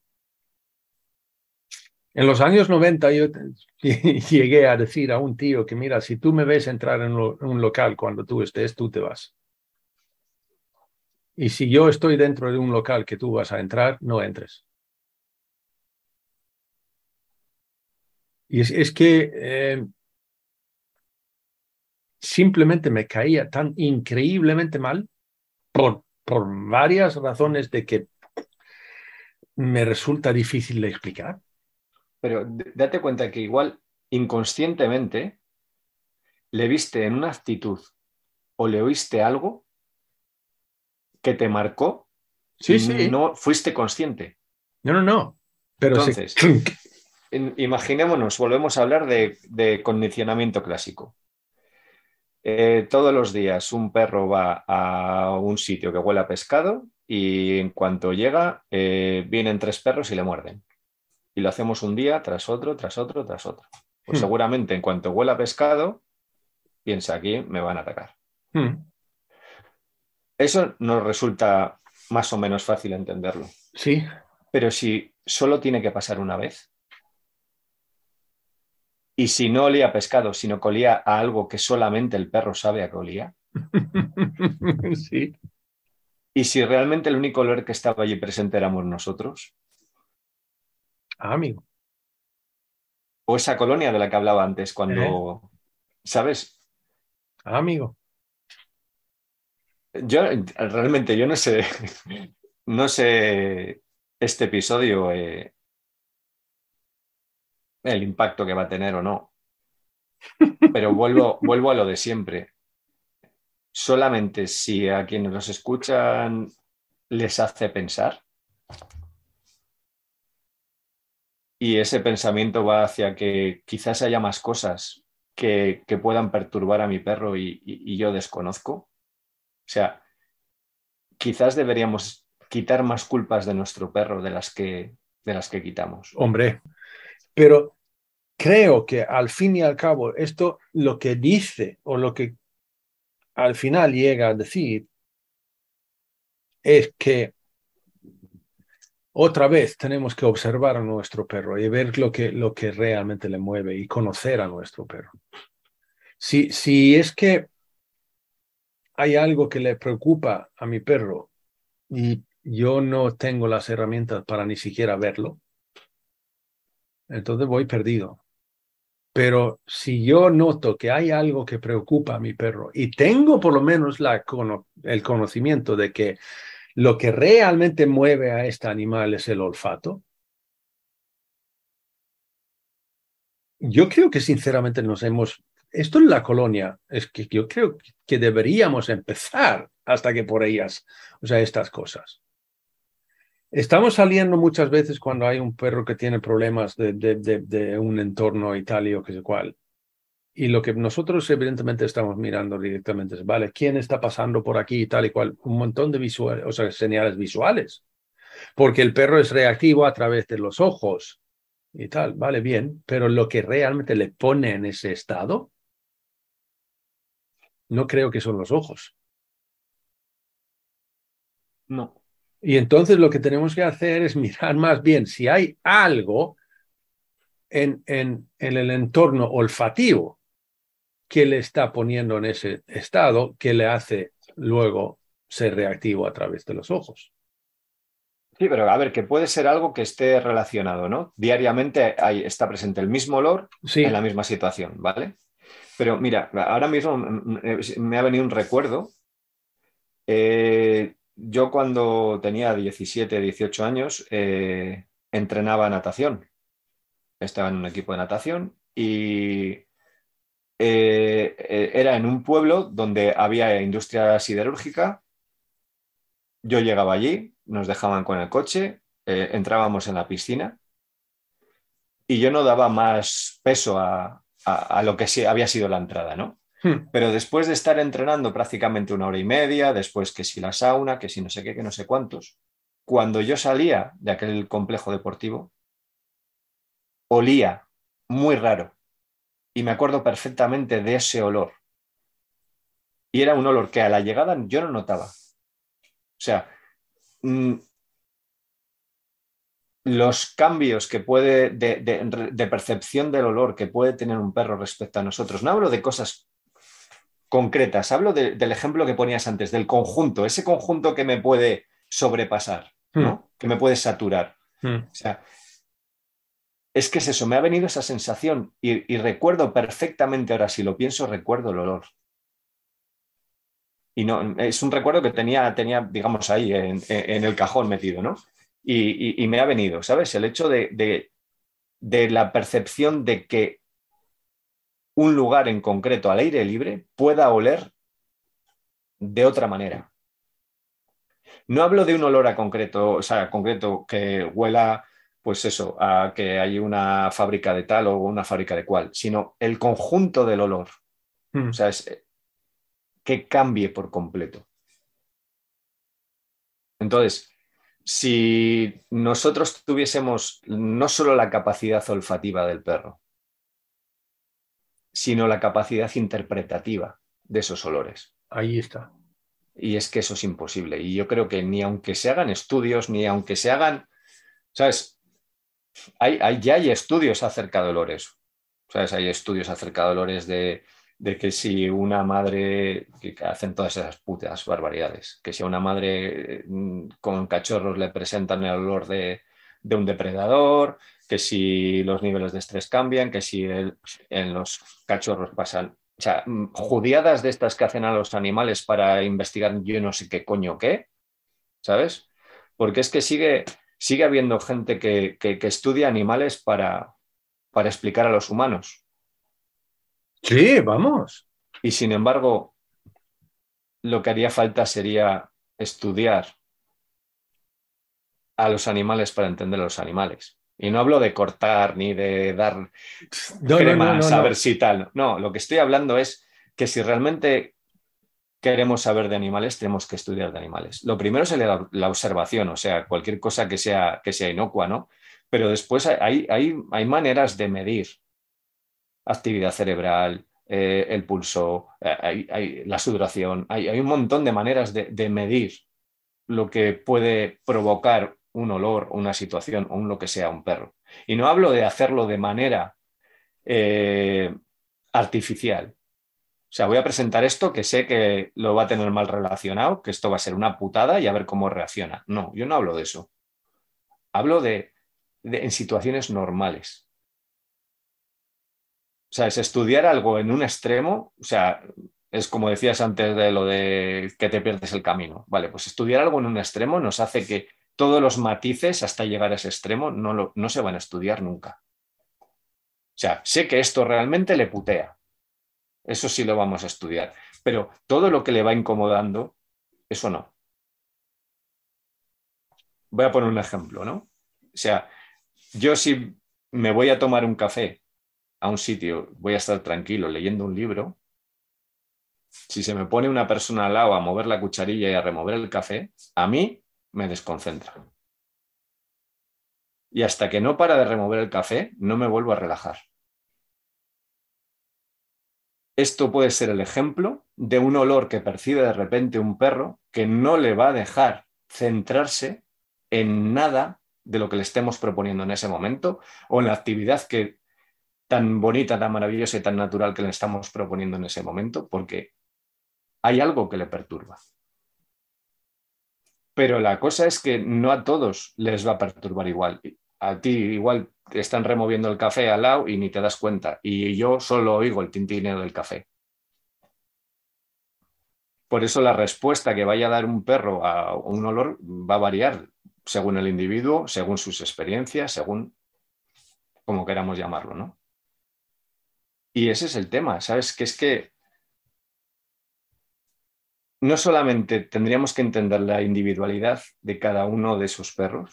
En los años 90 yo llegué a decir a un tío que, mira, si tú me ves entrar en un local cuando tú estés, tú te vas. Y si yo estoy dentro de un local que tú vas a entrar, no entres. Y es que simplemente me caía tan increíblemente mal por varias razones de que me resulta difícil de explicar. Pero date cuenta que igual inconscientemente le viste en una actitud o le oíste algo que te marcó Sí, y sí. no fuiste consciente. No. Pero Entonces, imaginémonos, volvemos a hablar de condicionamiento clásico. Todos los días un perro va a un sitio que huele a pescado y en cuanto llega vienen 3 perros y le muerden. Y lo hacemos un día tras otro, tras otro, tras otro. Pues seguramente en cuanto huele a pescado, piensa aquí, me van a atacar. Eso nos resulta más o menos fácil entenderlo. Sí. Pero si solo tiene que pasar una vez, y si no olía a pescado, sino que olía a algo que solamente el perro sabe a que olía, Sí. y si realmente el único olor que estaba allí presente éramos nosotros, Amigo. o esa colonia de la que hablaba antes, cuando, ¿sabes? Amigo. Yo realmente yo no sé, no sé este episodio el impacto que va a tener o no, pero vuelvo a lo de siempre. Solamente si a quienes nos escuchan les hace pensar y ese pensamiento va hacia que quizás haya más cosas que puedan perturbar a mi perro y yo desconozco. O sea, quizás deberíamos quitar más culpas de nuestro perro de las que de las que quitamos. Hombre, pero creo que al fin y al cabo esto lo que dice o lo que al final llega a decir es que otra vez tenemos que observar a nuestro perro y ver lo que realmente le mueve y conocer a nuestro perro. Si es que hay algo que le preocupa a mi perro y yo no tengo las herramientas para ni siquiera verlo, entonces voy perdido. Pero si yo noto que hay algo que preocupa a mi perro y tengo por lo menos el conocimiento de que lo que realmente mueve a este animal es el olfato, yo creo que sinceramente esto en la colonia, es que yo creo que deberíamos empezar hasta que por ellas, o sea, estas cosas. Estamos saliendo muchas veces cuando hay un perro que tiene problemas de un entorno y tal y o que sé cuál. Y lo que nosotros evidentemente estamos mirando directamente es, vale, ¿quién está pasando por aquí y tal y cual? Un montón de visuales, o sea, señales visuales. Porque el perro es reactivo a través de los ojos y tal, vale, bien. Pero lo que realmente le pone en ese estado, no creo que son los ojos. No. Y entonces lo que tenemos que hacer es mirar más bien si hay algo en el entorno olfativo que le está poniendo en ese estado que le hace luego ser reactivo a través de los ojos. Sí, pero a ver, que puede ser algo que esté relacionado, ¿no? Diariamente está presente el mismo olor Sí. en la misma situación, ¿vale? Pero mira, ahora mismo me ha venido un recuerdo. Yo cuando tenía 17, 18 años entrenaba natación. Estaba en un equipo de natación y era en un pueblo donde había industria siderúrgica. Yo llegaba allí, nos dejaban con el coche, entrábamos en la piscina y yo no daba más peso a lo que había sido la entrada, ¿no? Pero después de estar entrenando prácticamente 1 hora y media, después que si la sauna, que si no sé qué, que no sé cuántos, cuando yo salía de aquel complejo deportivo, olía muy raro y me acuerdo perfectamente de ese olor. Y era un olor que a la llegada yo no notaba. O sea, los cambios que puede de percepción del olor que puede tener un perro respecto a nosotros. No hablo de cosas concretas, hablo del ejemplo que ponías antes, del conjunto, ese conjunto que me puede sobrepasar, ¿no? Que me puede saturar. O sea, es que es eso, me ha venido esa sensación y recuerdo perfectamente, ahora si lo pienso, recuerdo el olor. Y no, es un recuerdo que tenía digamos, ahí en el cajón metido, ¿no? Y me ha venido, ¿sabes? El hecho de la percepción de que un lugar en concreto al aire libre pueda oler de otra manera. No hablo de un olor a concreto, o sea, concreto que huela, pues eso, a que hay una fábrica de tal o una fábrica de cual, sino el conjunto del olor. O sea, es que cambie por completo. Entonces, si nosotros tuviésemos no solo la capacidad olfativa del perro, sino la capacidad interpretativa de esos olores. Ahí está. Y es que eso es imposible. Y yo creo que ni aunque se hagan estudios, ni aunque se hagan, ¿sabes? Ya hay estudios acerca de olores. ¿Sabes? Hay estudios acerca de olores de que si una madre, que hacen todas esas putas barbaridades, que si a una madre con cachorros le presentan el olor de un depredador, que si los niveles de estrés cambian, que si en los cachorros pasan, o sea, judiadas de estas que hacen a los animales para investigar yo no sé qué coño qué, ¿sabes? Porque es que sigue habiendo gente que estudia animales para explicar a los humanos. Sí, vamos. Y sin embargo, lo que haría falta sería estudiar a los animales para entender a los animales. Y no hablo de cortar ni de dar cremas a ver si tal. No, lo que estoy hablando es que si realmente queremos saber de animales, tenemos que estudiar de animales. Lo primero sería la observación, o sea, cualquier cosa que sea inocua, ¿no? Pero después hay maneras de medir actividad cerebral, el pulso, la sudoración, hay un montón de maneras de medir lo que puede provocar un olor, una situación o lo que sea un perro. Y no hablo de hacerlo de manera artificial. O sea, voy a presentar esto que sé que lo va a tener mal relacionado, que esto va a ser una putada y a ver cómo reacciona. No, yo no hablo de eso. Hablo en situaciones normales. O sea, es estudiar algo en un extremo, o sea, es como decías antes de lo de que te pierdes el camino. Vale, pues estudiar algo en un extremo nos hace que todos los matices hasta llegar a ese extremo no se van a estudiar nunca. O sea, sé que esto realmente le putea. Eso sí lo vamos a estudiar. Pero todo lo que le va incomodando, eso no. Voy a poner un ejemplo, ¿no? O sea, yo si me voy a tomar un café a un sitio, voy a estar tranquilo leyendo un libro, si se me pone una persona al lado a mover la cucharilla y a remover el café, a mí me desconcentra. Y hasta que no para de remover el café, no me vuelvo a relajar. Esto puede ser el ejemplo de un olor que percibe de repente un perro que no le va a dejar centrarse en nada de lo que le estemos proponiendo en ese momento o en la actividad tan bonita, tan maravillosa y tan natural que le estamos proponiendo en ese momento, porque hay algo que le perturba. Pero la cosa es que no a todos les va a perturbar igual. A ti igual te están removiendo el café al lado y ni te das cuenta. Y yo solo oigo el tintineo del café. Por eso la respuesta que vaya a dar un perro a un olor va a variar según el individuo, según sus experiencias, según como queramos llamarlo, ¿no? Y ese es el tema, ¿sabes? Que es que no solamente tendríamos que entender la individualidad de cada uno de esos perros,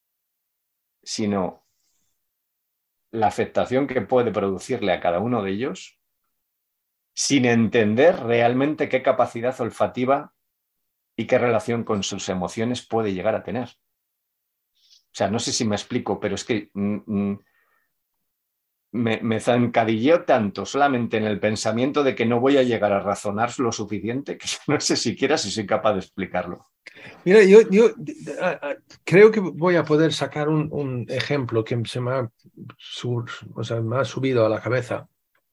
sino la afectación que puede producirle a cada uno de ellos sin entender realmente qué capacidad olfativa y qué relación con sus emociones puede llegar a tener. O sea, no sé si me explico, pero es que me zancadilleo tanto solamente en el pensamiento de que no voy a llegar a razonar lo suficiente que no sé siquiera si soy capaz de explicarlo. Mira, yo creo que voy a poder sacar un ejemplo que se me ha subido a la cabeza.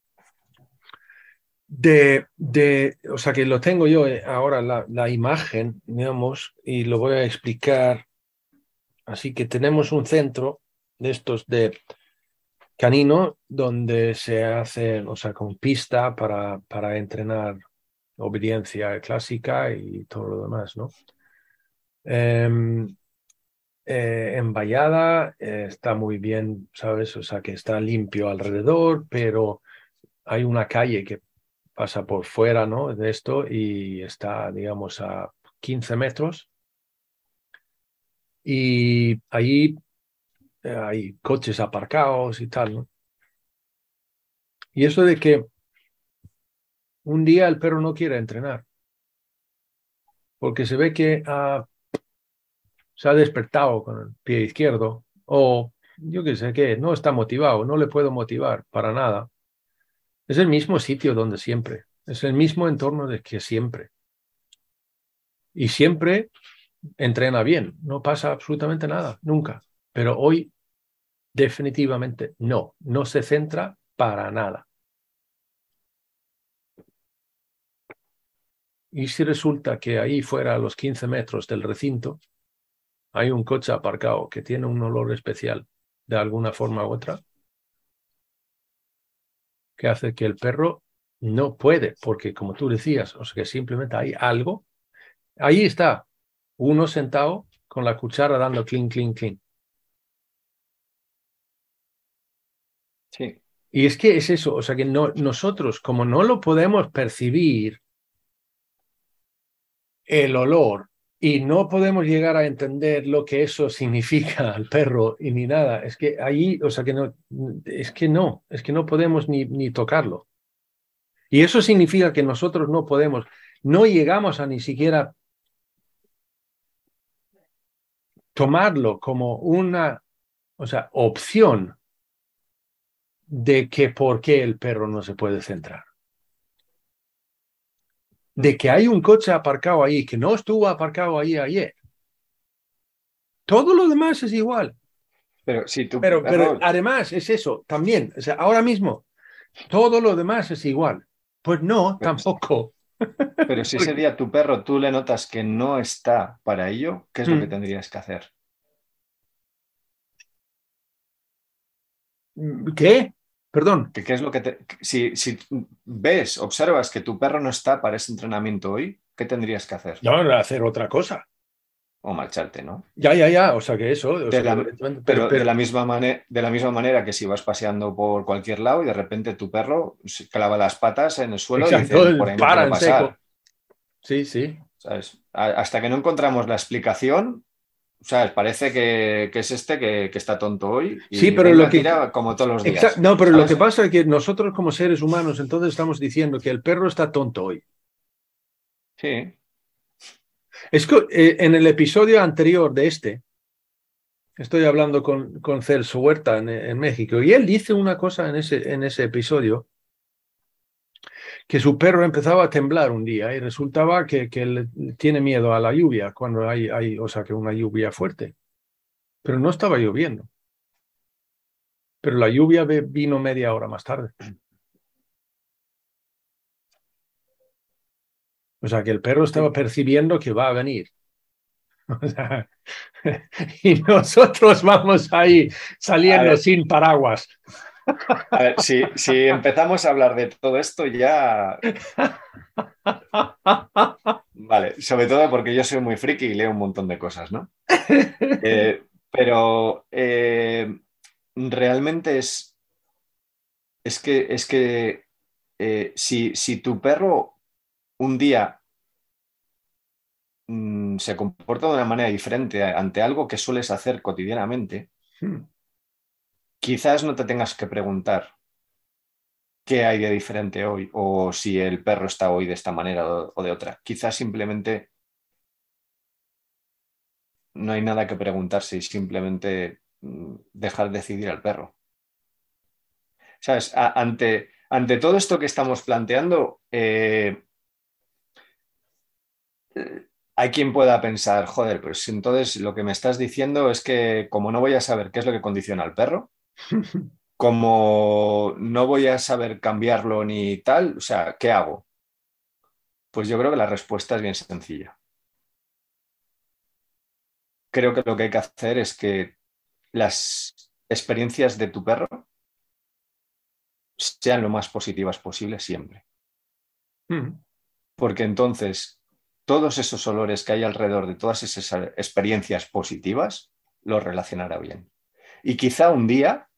O sea, que lo tengo yo ahora, la imagen, digamos, y lo voy a explicar. Así que tenemos un centro de estos de canino donde se hace, o sea, con pista para entrenar obediencia clásica y todo lo demás, ¿no? En Vallada está muy bien, ¿sabes? O sea, que está limpio alrededor, pero hay una calle que pasa por fuera, ¿no? De esto y está, digamos, a 15 metros. Y ahí hay coches aparcados y tal, ¿no? Y eso de que un día el perro no quiere entrenar, porque se ve que se ha despertado con el pie izquierdo, o yo qué sé qué, no está motivado, no le puedo motivar para nada. Es el mismo sitio donde siempre, es el mismo entorno de que siempre. Y siempre entrena bien, no pasa absolutamente nada, nunca. Pero hoy definitivamente no se centra para nada. Y si resulta que ahí fuera a los 15 metros del recinto hay un coche aparcado que tiene un olor especial de alguna forma u otra, que hace que el perro no puede, porque como tú decías, o sea que simplemente hay algo, ahí está, uno sentado con la cuchara dando clink, clink, clink. Sí. Y es que es eso, o sea que nosotros, como no lo podemos percibir, el olor, y no podemos llegar a entender lo que eso significa al perro y ni nada, es que ahí, o sea que no podemos ni tocarlo. Y eso significa que nosotros no llegamos a ni siquiera tomarlo como una o sea, opción de que por qué el perro no se puede centrar. De que hay un coche aparcado ahí que no estuvo aparcado ahí ayer. Todo lo demás es igual. Pero si tu Pero perro, además es eso también. O sea, ahora mismo todo lo demás es igual. Pues no, tampoco. pero si ese día tu perro tú le notas que no está para ello, ¿qué es lo que tendrías que hacer? ¿Qué? Perdón. ¿Qué es lo que si ves, observas que tu perro no está para ese entrenamiento hoy, ¿qué tendrías que hacer? No, hacer otra cosa. O marcharte, ¿no? Ya. O sea que eso. O sea, pero de la misma manera que si vas paseando por cualquier lado y de repente tu perro se clava las patas en el suelo exacto, y dice, por ahí no para quiero en pasar. seco. Sí. ¿Sabes? Hasta que no encontramos la explicación, ¿sabes? Parece que es que está tonto hoy y Sí, pero venga, lo que tira como todos los días. no, pero ¿sabes? lo que pasa es que nosotros como seres humanos entonces estamos diciendo que el perro está tonto hoy. Sí. Es que en el episodio anterior de estoy hablando con Celso Huerta en México y él dice una cosa en ese episodio, que su perro empezaba a temblar un día y resultaba que él tiene miedo a la lluvia cuando o sea, que una lluvia fuerte. Pero no estaba lloviendo. Pero la lluvia vino media hora más tarde. O sea, que el perro estaba percibiendo que va a venir. O sea, y nosotros vamos ahí saliendo sin paraguas. A ver, si empezamos a hablar de todo esto ya... Vale, sobre todo porque yo soy muy friki y leo un montón de cosas, ¿no? Pero realmente si tu perro un día se comporta de una manera diferente ante algo que sueles hacer cotidianamente, quizás no te tengas que preguntar qué hay de diferente hoy o si el perro está hoy de esta manera o de otra. Quizás simplemente no hay nada que preguntarse y simplemente dejar decidir al perro. ¿Sabes? Ante todo esto que estamos planteando, hay quien pueda pensar, joder, pues entonces lo que me estás diciendo es que como no voy a saber qué es lo que condiciona al perro, como no voy a saber cambiarlo ni tal, o sea, ¿qué hago? Pues yo creo que la respuesta es bien sencilla. Creo que lo que hay que hacer es que las experiencias de tu perro sean lo más positivas posible siempre. Porque entonces todos esos olores que hay alrededor de todas esas experiencias positivas los relacionará bien. Y quizá un día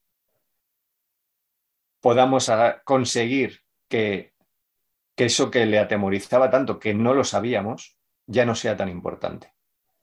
podamos conseguir que eso que le atemorizaba tanto, que no lo sabíamos, ya no sea tan importante.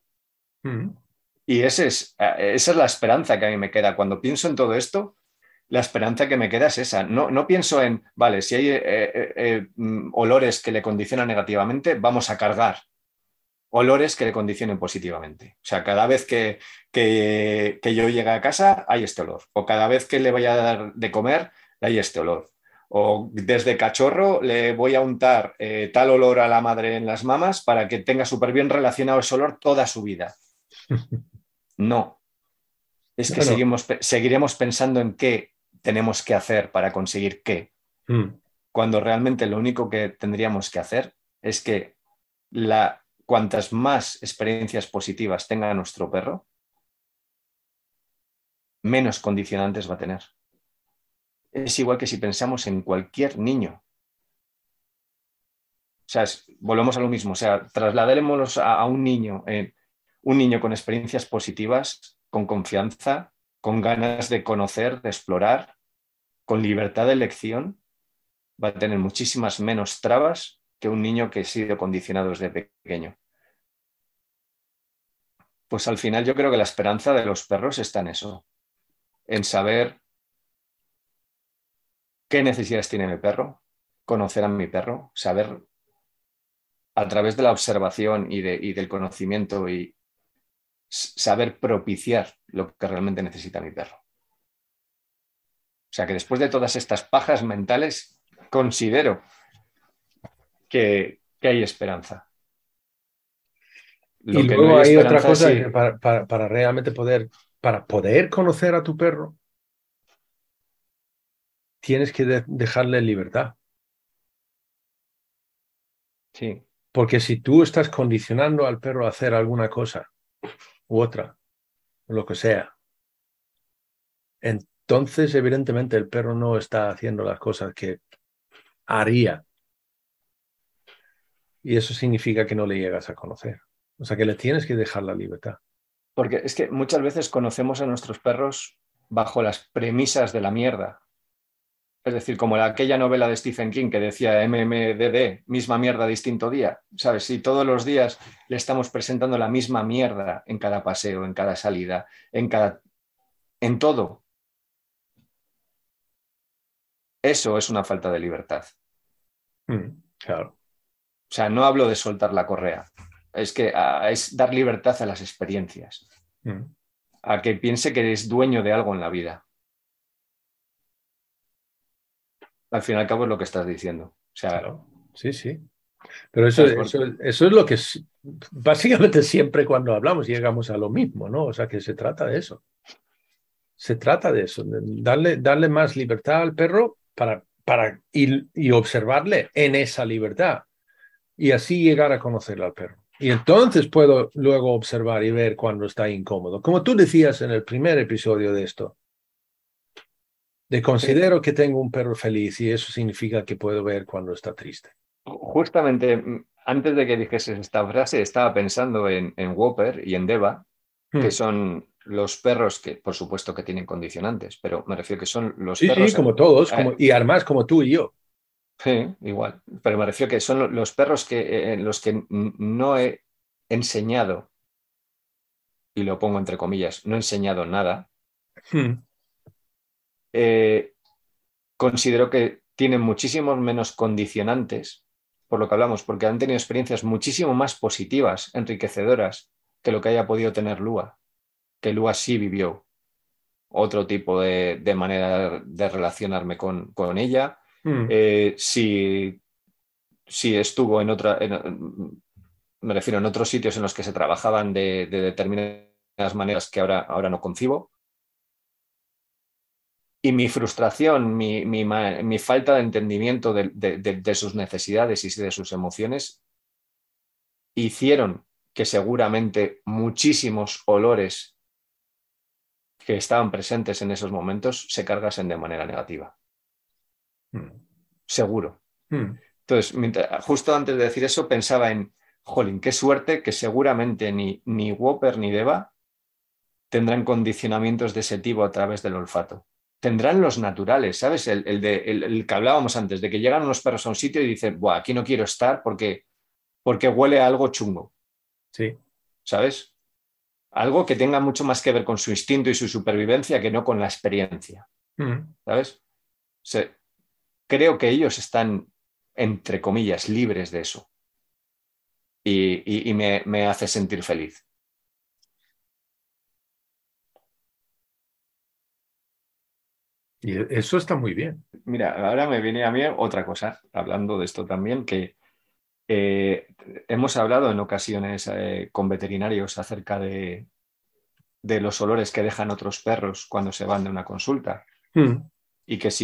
Y esa es la esperanza que a mí me queda. Cuando pienso en todo esto, la esperanza que me queda es esa. No pienso en, vale, si hay olores que le condicionan negativamente, vamos a cargar olores que le condicionen positivamente. O sea, cada vez que yo llegue a casa, hay este olor. O cada vez que le vaya a dar de comer, hay este olor. O desde cachorro le voy a untar tal olor a la madre en las mamas para que tenga súper bien relacionado ese olor toda su vida. No. Es que seguiremos pensando en qué tenemos que hacer para conseguir qué. Cuando realmente lo único que tendríamos que hacer es que cuantas más experiencias positivas tenga nuestro perro, menos condicionantes va a tener. Es igual que si pensamos en cualquier niño. O sea, volvemos a lo mismo. O sea, trasladaremos a un niño con experiencias positivas, con confianza, con ganas de conocer, de explorar, con libertad de elección, va a tener muchísimas menos trabas que un niño que ha sido condicionado desde pequeño. Pues al final yo creo que la esperanza de los perros está en eso, en saber qué necesidades tiene mi perro, conocer a mi perro, saber a través de la observación y del conocimiento y saber propiciar lo que realmente necesita mi perro. O sea que después de todas estas pajas mentales, considero que hay esperanza. Y Lo que no hay luego hay otra esperanza es cosa si... que para realmente para poder conocer a tu perro, tienes que dejarle libertad. Sí, Porque si tú estás condicionando al perro a hacer alguna cosa u otra, lo que sea, entonces evidentemente el perro no está haciendo las cosas que haría. Y eso significa que no le llegas a conocer. O sea que le tienes que dejar la libertad. porque es que muchas veces conocemos a nuestros perros bajo las premisas de la mierda. Es decir, como aquella novela de Stephen King que decía MMDD, misma mierda, distinto día. ¿Sabes? Si todos los días le estamos presentando la misma mierda en cada paseo, en cada salida, en todo. Eso es una falta de libertad. Claro. O sea, no hablo de soltar la correa. Es que es dar libertad a las experiencias. A que piense que eres dueño de algo en la vida. Al fin y al cabo es lo que estás diciendo. O sea, Claro. Sí, sí. Pero eso ¿sabes? es lo que básicamente siempre cuando hablamos llegamos a lo mismo, ¿no? O sea que se trata de eso. Se trata de eso, de darle más libertad al perro para y observarle en esa libertad y así llegar a conocer al perro. Y entonces puedo luego observar y ver cuando está incómodo. Como tú decías en el primer episodio de esto, de considero que tengo un perro feliz y eso significa que puedo ver cuando está triste. Justamente antes de que dijeses esta frase, estaba pensando en Whopper y en Deva, que son los perros que, por supuesto, que tienen condicionantes, pero me refiero que son los Sí, sí, perros. como todos, y además como tú y yo. Sí, igual. Pero me refiero que son los perros que, en los que no he enseñado, y lo pongo entre comillas, no he enseñado nada. Considero que tienen muchísimos menos condicionantes, por lo que hablamos, porque han tenido experiencias muchísimo más positivas, enriquecedoras, que lo que haya podido tener Lua, que Lua sí vivió otro tipo de manera de relacionarme con ella. Si estuvo en otra, me refiero en otros sitios en los que se trabajaban de determinadas maneras que ahora no concibo. Y mi frustración, mi falta de entendimiento de sus necesidades y de sus emociones hicieron que seguramente muchísimos olores que estaban presentes en esos momentos se cargasen de manera negativa. Seguro. Entonces, justo antes de decir eso, pensaba en, jolín, qué suerte que seguramente ni Whopper ni Deva tendrán condicionamientos de ese tipo a través del olfato. Tendrán los naturales, ¿sabes? El que hablábamos antes, de que llegan unos perros a un sitio y dicen, buah, aquí no quiero estar porque huele a algo chungo. Sí. ¿Sabes? Algo que tenga mucho más que ver con su instinto y su supervivencia que no con la experiencia. ¿Sabes? Creo que ellos están, entre comillas, libres de eso. Y me hace sentir feliz. Y eso está muy bien. Mira, ahora me viene a mí otra cosa, hablando de esto también, que hemos hablado en ocasiones con veterinarios acerca de los olores que dejan otros perros cuando se van de una consulta y que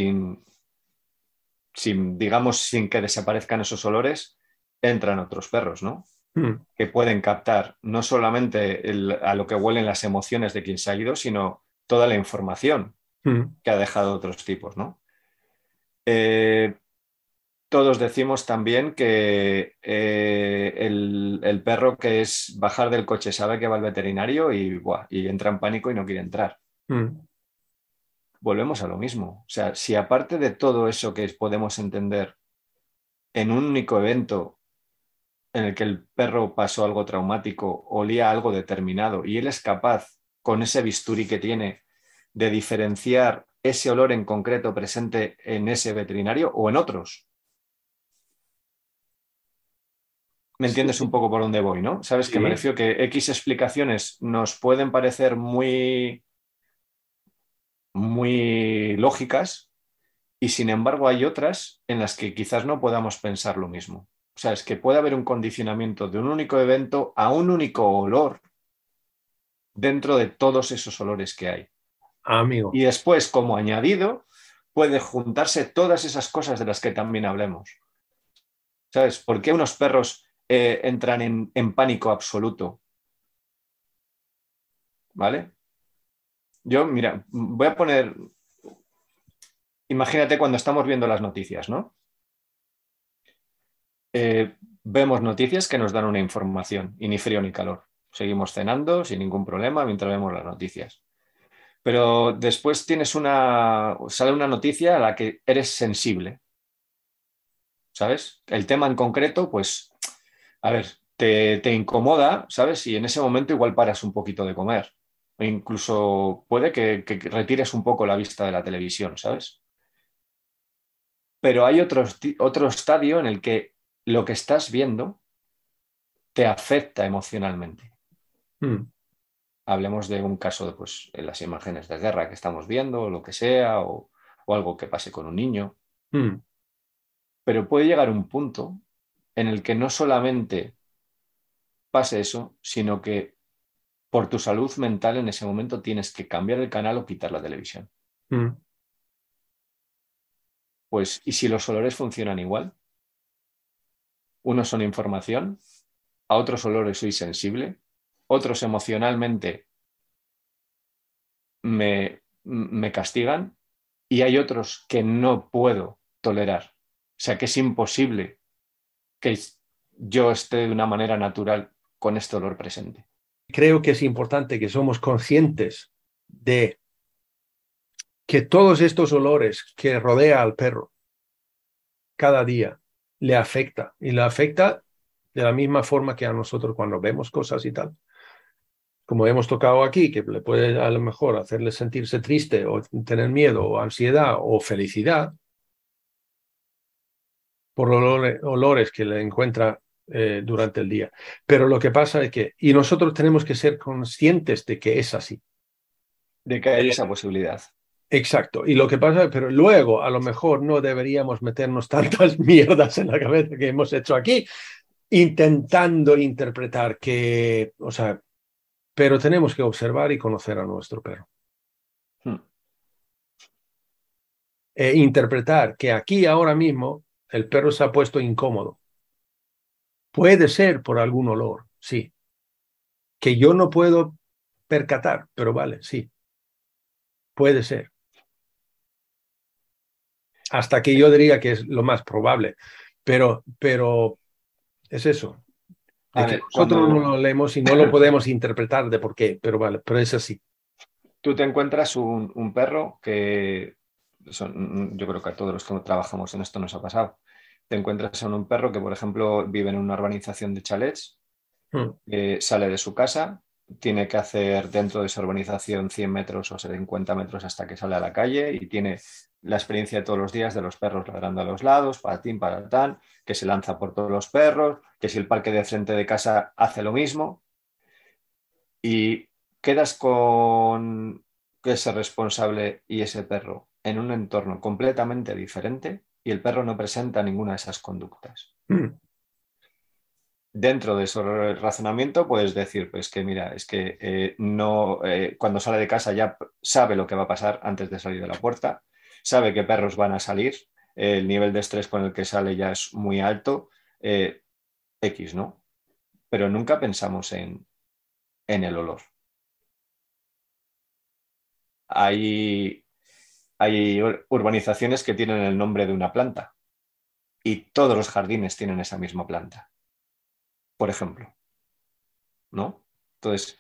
digamos, sin que desaparezcan esos olores, entran otros perros, ¿no? Que pueden captar no solamente a lo que huelen las emociones de quien se ha ido, sino toda la información que ha dejado otros tipos, ¿no? Todos decimos también que el perro que es bajar del coche sabe que va al veterinario y entra en pánico y no quiere entrar. Volvemos a lo mismo. O sea, si aparte de todo eso que podemos entender en un único evento en el que el perro pasó algo traumático, olía algo determinado y él es capaz, con ese bisturí que tiene, de diferenciar ese olor en concreto presente en ese veterinario o en otros. ¿Me entiendes un poco por dónde voy, no? ¿Sabes? Sí. Que me refiero que X explicaciones nos pueden parecer muy, muy lógicas y sin embargo hay otras en las que quizás no podamos pensar lo mismo. O sea, es que puede haber un condicionamiento de un único evento a un único olor dentro de todos esos olores que hay. Amigo. Y después, como añadido, puede juntarse todas esas cosas de las que también hablemos. ¿Sabes? ¿Por qué unos perros entran en pánico absoluto? ¿Vale? Yo, mira, voy a poner, imagínate cuando estamos viendo las noticias, ¿no? Vemos noticias que nos dan una información y ni frío ni calor. Seguimos cenando sin ningún problema mientras vemos las noticias. Pero después sale una noticia a la que eres sensible, ¿sabes? El tema en concreto, pues, a ver, te incomoda, ¿sabes? Y en ese momento igual paras un poquito de comer. O incluso puede que retires un poco la vista de la televisión, ¿sabes? Pero hay otro estadio en el que lo que estás viendo te afecta emocionalmente. Mm. Hablemos de un caso de pues, las imágenes de guerra que estamos viendo, o lo que sea, o algo que pase con un niño. Mm. Pero puede llegar un punto en el que no solamente pase eso, sino que por tu salud mental en ese momento tienes que cambiar el canal o quitar la televisión. Mm. Pues, ¿y si los olores funcionan igual? Unos son información, a otros olores soy sensible, otros emocionalmente me castigan y hay otros que no puedo tolerar. O sea, que es imposible que yo esté de una manera natural con este olor presente. Creo que es importante que somos conscientes de que todos estos olores que rodea al perro cada día le afecta y le afecta de la misma forma que a nosotros cuando vemos cosas y tal. Como hemos tocado aquí, que le puede a lo mejor hacerle sentirse triste o tener miedo o ansiedad o felicidad por olores que le encuentra durante el día. Pero lo que pasa es que, y nosotros tenemos que ser conscientes de que es así. De que hay esa posibilidad. Exacto. Y lo que pasa, pero luego a lo mejor no deberíamos meternos tantas mierdas en la cabeza que hemos hecho aquí, intentando interpretar que, o sea, pero tenemos que observar y conocer a nuestro perro. E interpretar que aquí ahora mismo el perro se ha puesto incómodo. Puede ser por algún olor, sí. Que yo no puedo percatar, pero vale, sí. Puede ser. Hasta que yo diría que es lo más probable. Pero es eso. De A que ver, nosotros no cuando lo leemos y no lo podemos interpretar de por qué, pero vale, pero es así. tú te encuentras un perro que yo creo que a todos los que trabajamos en esto nos ha pasado. Te encuentras en un perro que, por ejemplo, vive en una urbanización de chalets, Mm. sale de su casa, tiene que hacer dentro de esa urbanización 100 metros o 50 metros hasta que sale a la calle y tiene la experiencia de todos los días de los perros ladrando a los lados, patín, patatán, que se lanza por todos los perros, que si el parque de frente de casa hace lo mismo y quedas con ese responsable y ese perro en un entorno completamente diferente y el perro no presenta ninguna de esas conductas. Mm. Dentro de ese razonamiento puedes decir, pues que mira, es que no, cuando sale de casa ya sabe lo que va a pasar antes de salir de la puerta, sabe qué perros van a salir, el nivel de estrés con el que sale ya es muy alto, X, ¿no? Pero nunca pensamos en el olor. Hay urbanizaciones que tienen el nombre de una planta y todos los jardines tienen esa misma planta, por ejemplo, ¿no? Entonces,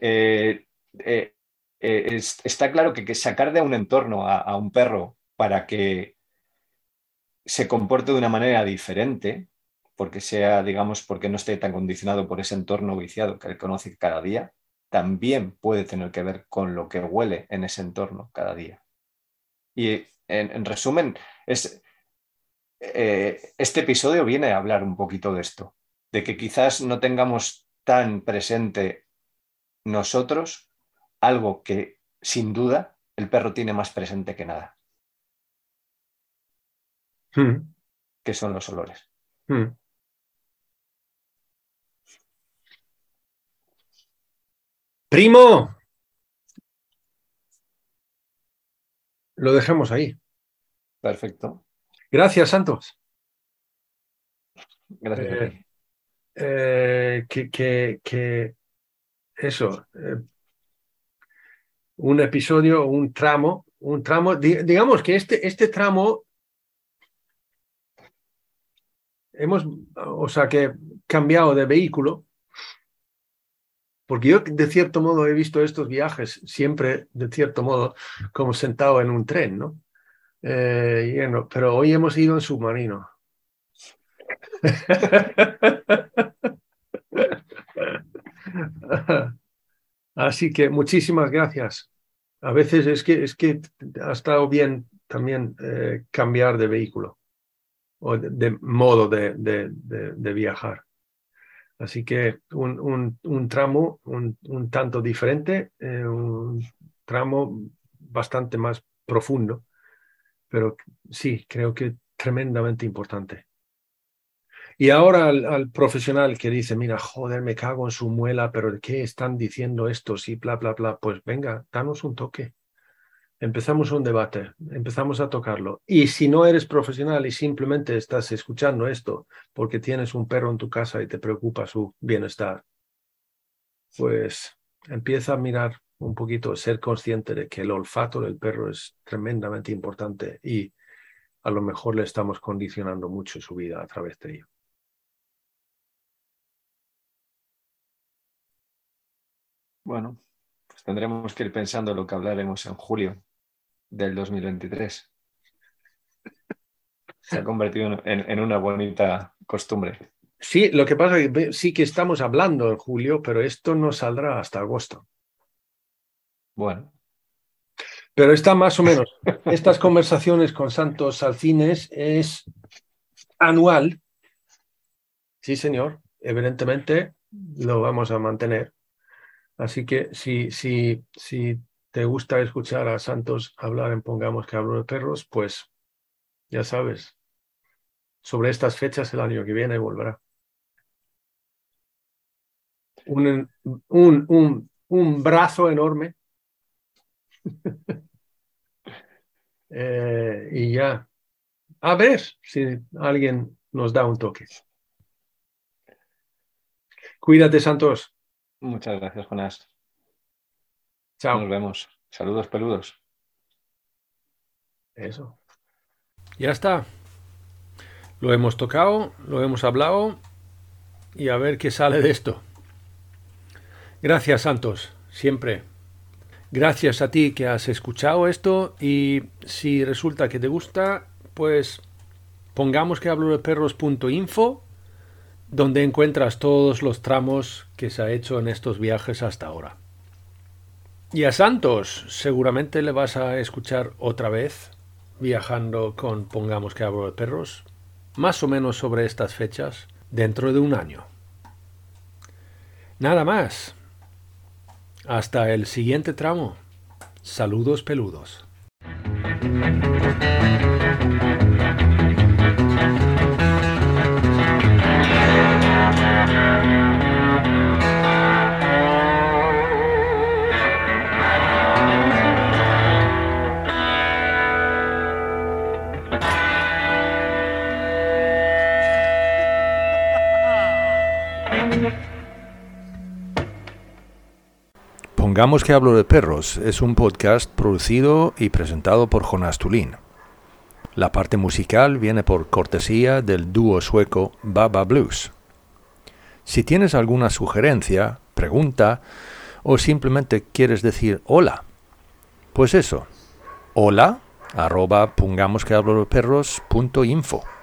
está claro que sacar de un entorno a un perro para que se comporte de una manera diferente, porque sea, digamos, porque no esté tan condicionado por ese entorno viciado que él conoce cada día, también puede tener que ver con lo que huele en ese entorno cada día. Y en resumen, este episodio viene a hablar un poquito de esto, de que quizás no tengamos tan presente nosotros algo que sin duda el perro tiene más presente que nada, que son los olores. Primo, lo dejamos ahí. Perfecto. Gracias, Santos. Gracias a ti. Eso, un episodio, un tramo, digamos que este tramo hemos, que cambiado de vehículo, porque yo de cierto modo he visto estos viajes siempre, de cierto modo, como sentado en un tren, ¿no? Pero hoy hemos ido en submarino. Así que muchísimas gracias. A veces es que ha estado bien también cambiar de vehículo o de modo de viajar. Así que un tramo un tanto diferente, un tramo bastante más profundo, pero sí, creo que tremendamente importante. Y ahora al profesional que dice, mira, joder, me cago en su muela, pero ¿qué están diciendo estos? Y bla, bla, bla. Pues venga, danos un toque. Empezamos un debate, empezamos a tocarlo. Y si no eres profesional y simplemente estás escuchando esto porque tienes un perro en tu casa y te preocupa su bienestar, pues empieza a mirar un poquito, ser consciente de que el olfato del perro es tremendamente importante y a lo mejor le estamos condicionando mucho su vida a través de ello. Bueno, pues tendremos que ir pensando lo que hablaremos en julio del 2023. Se ha convertido en una bonita costumbre. Sí, lo que pasa es que sí que estamos hablando en julio, pero esto no saldrá hasta agosto. Bueno. Pero está más o menos. Estas conversaciones con Santos Alcines es anual. Sí, señor. Evidentemente lo vamos a mantener. Así que si te gusta escuchar a Santos hablar en Pongamos que hablo de perros, pues ya sabes, sobre estas fechas el año que viene volverá. Un brazo enorme y ya. A ver si alguien nos da un toque. Cuídate, Santos. Muchas gracias, Jonás. Chao. Nos vemos. Saludos peludos. Eso. Ya está. Lo hemos tocado, lo hemos hablado y a ver qué sale de esto. Gracias, Santos, siempre. Gracias a ti que has escuchado esto y si resulta que te gusta, pues pongamos que hablo de perros.info, donde encuentras todos los tramos que se ha hecho en estos viajes hasta ahora. Y a Santos seguramente le vas a escuchar otra vez viajando con Pongamos que hablo de perros, más o menos sobre estas fechas, dentro de un año. Nada más. Hasta el siguiente tramo. Saludos peludos. Pongamos que hablo de perros es un podcast producido y presentado por Jonás Tulin. La parte musical viene por cortesía del dúo sueco Baba Blues. Si tienes alguna sugerencia, pregunta o simplemente quieres decir hola, pues eso, hola @pongamosquehablodeperros.info.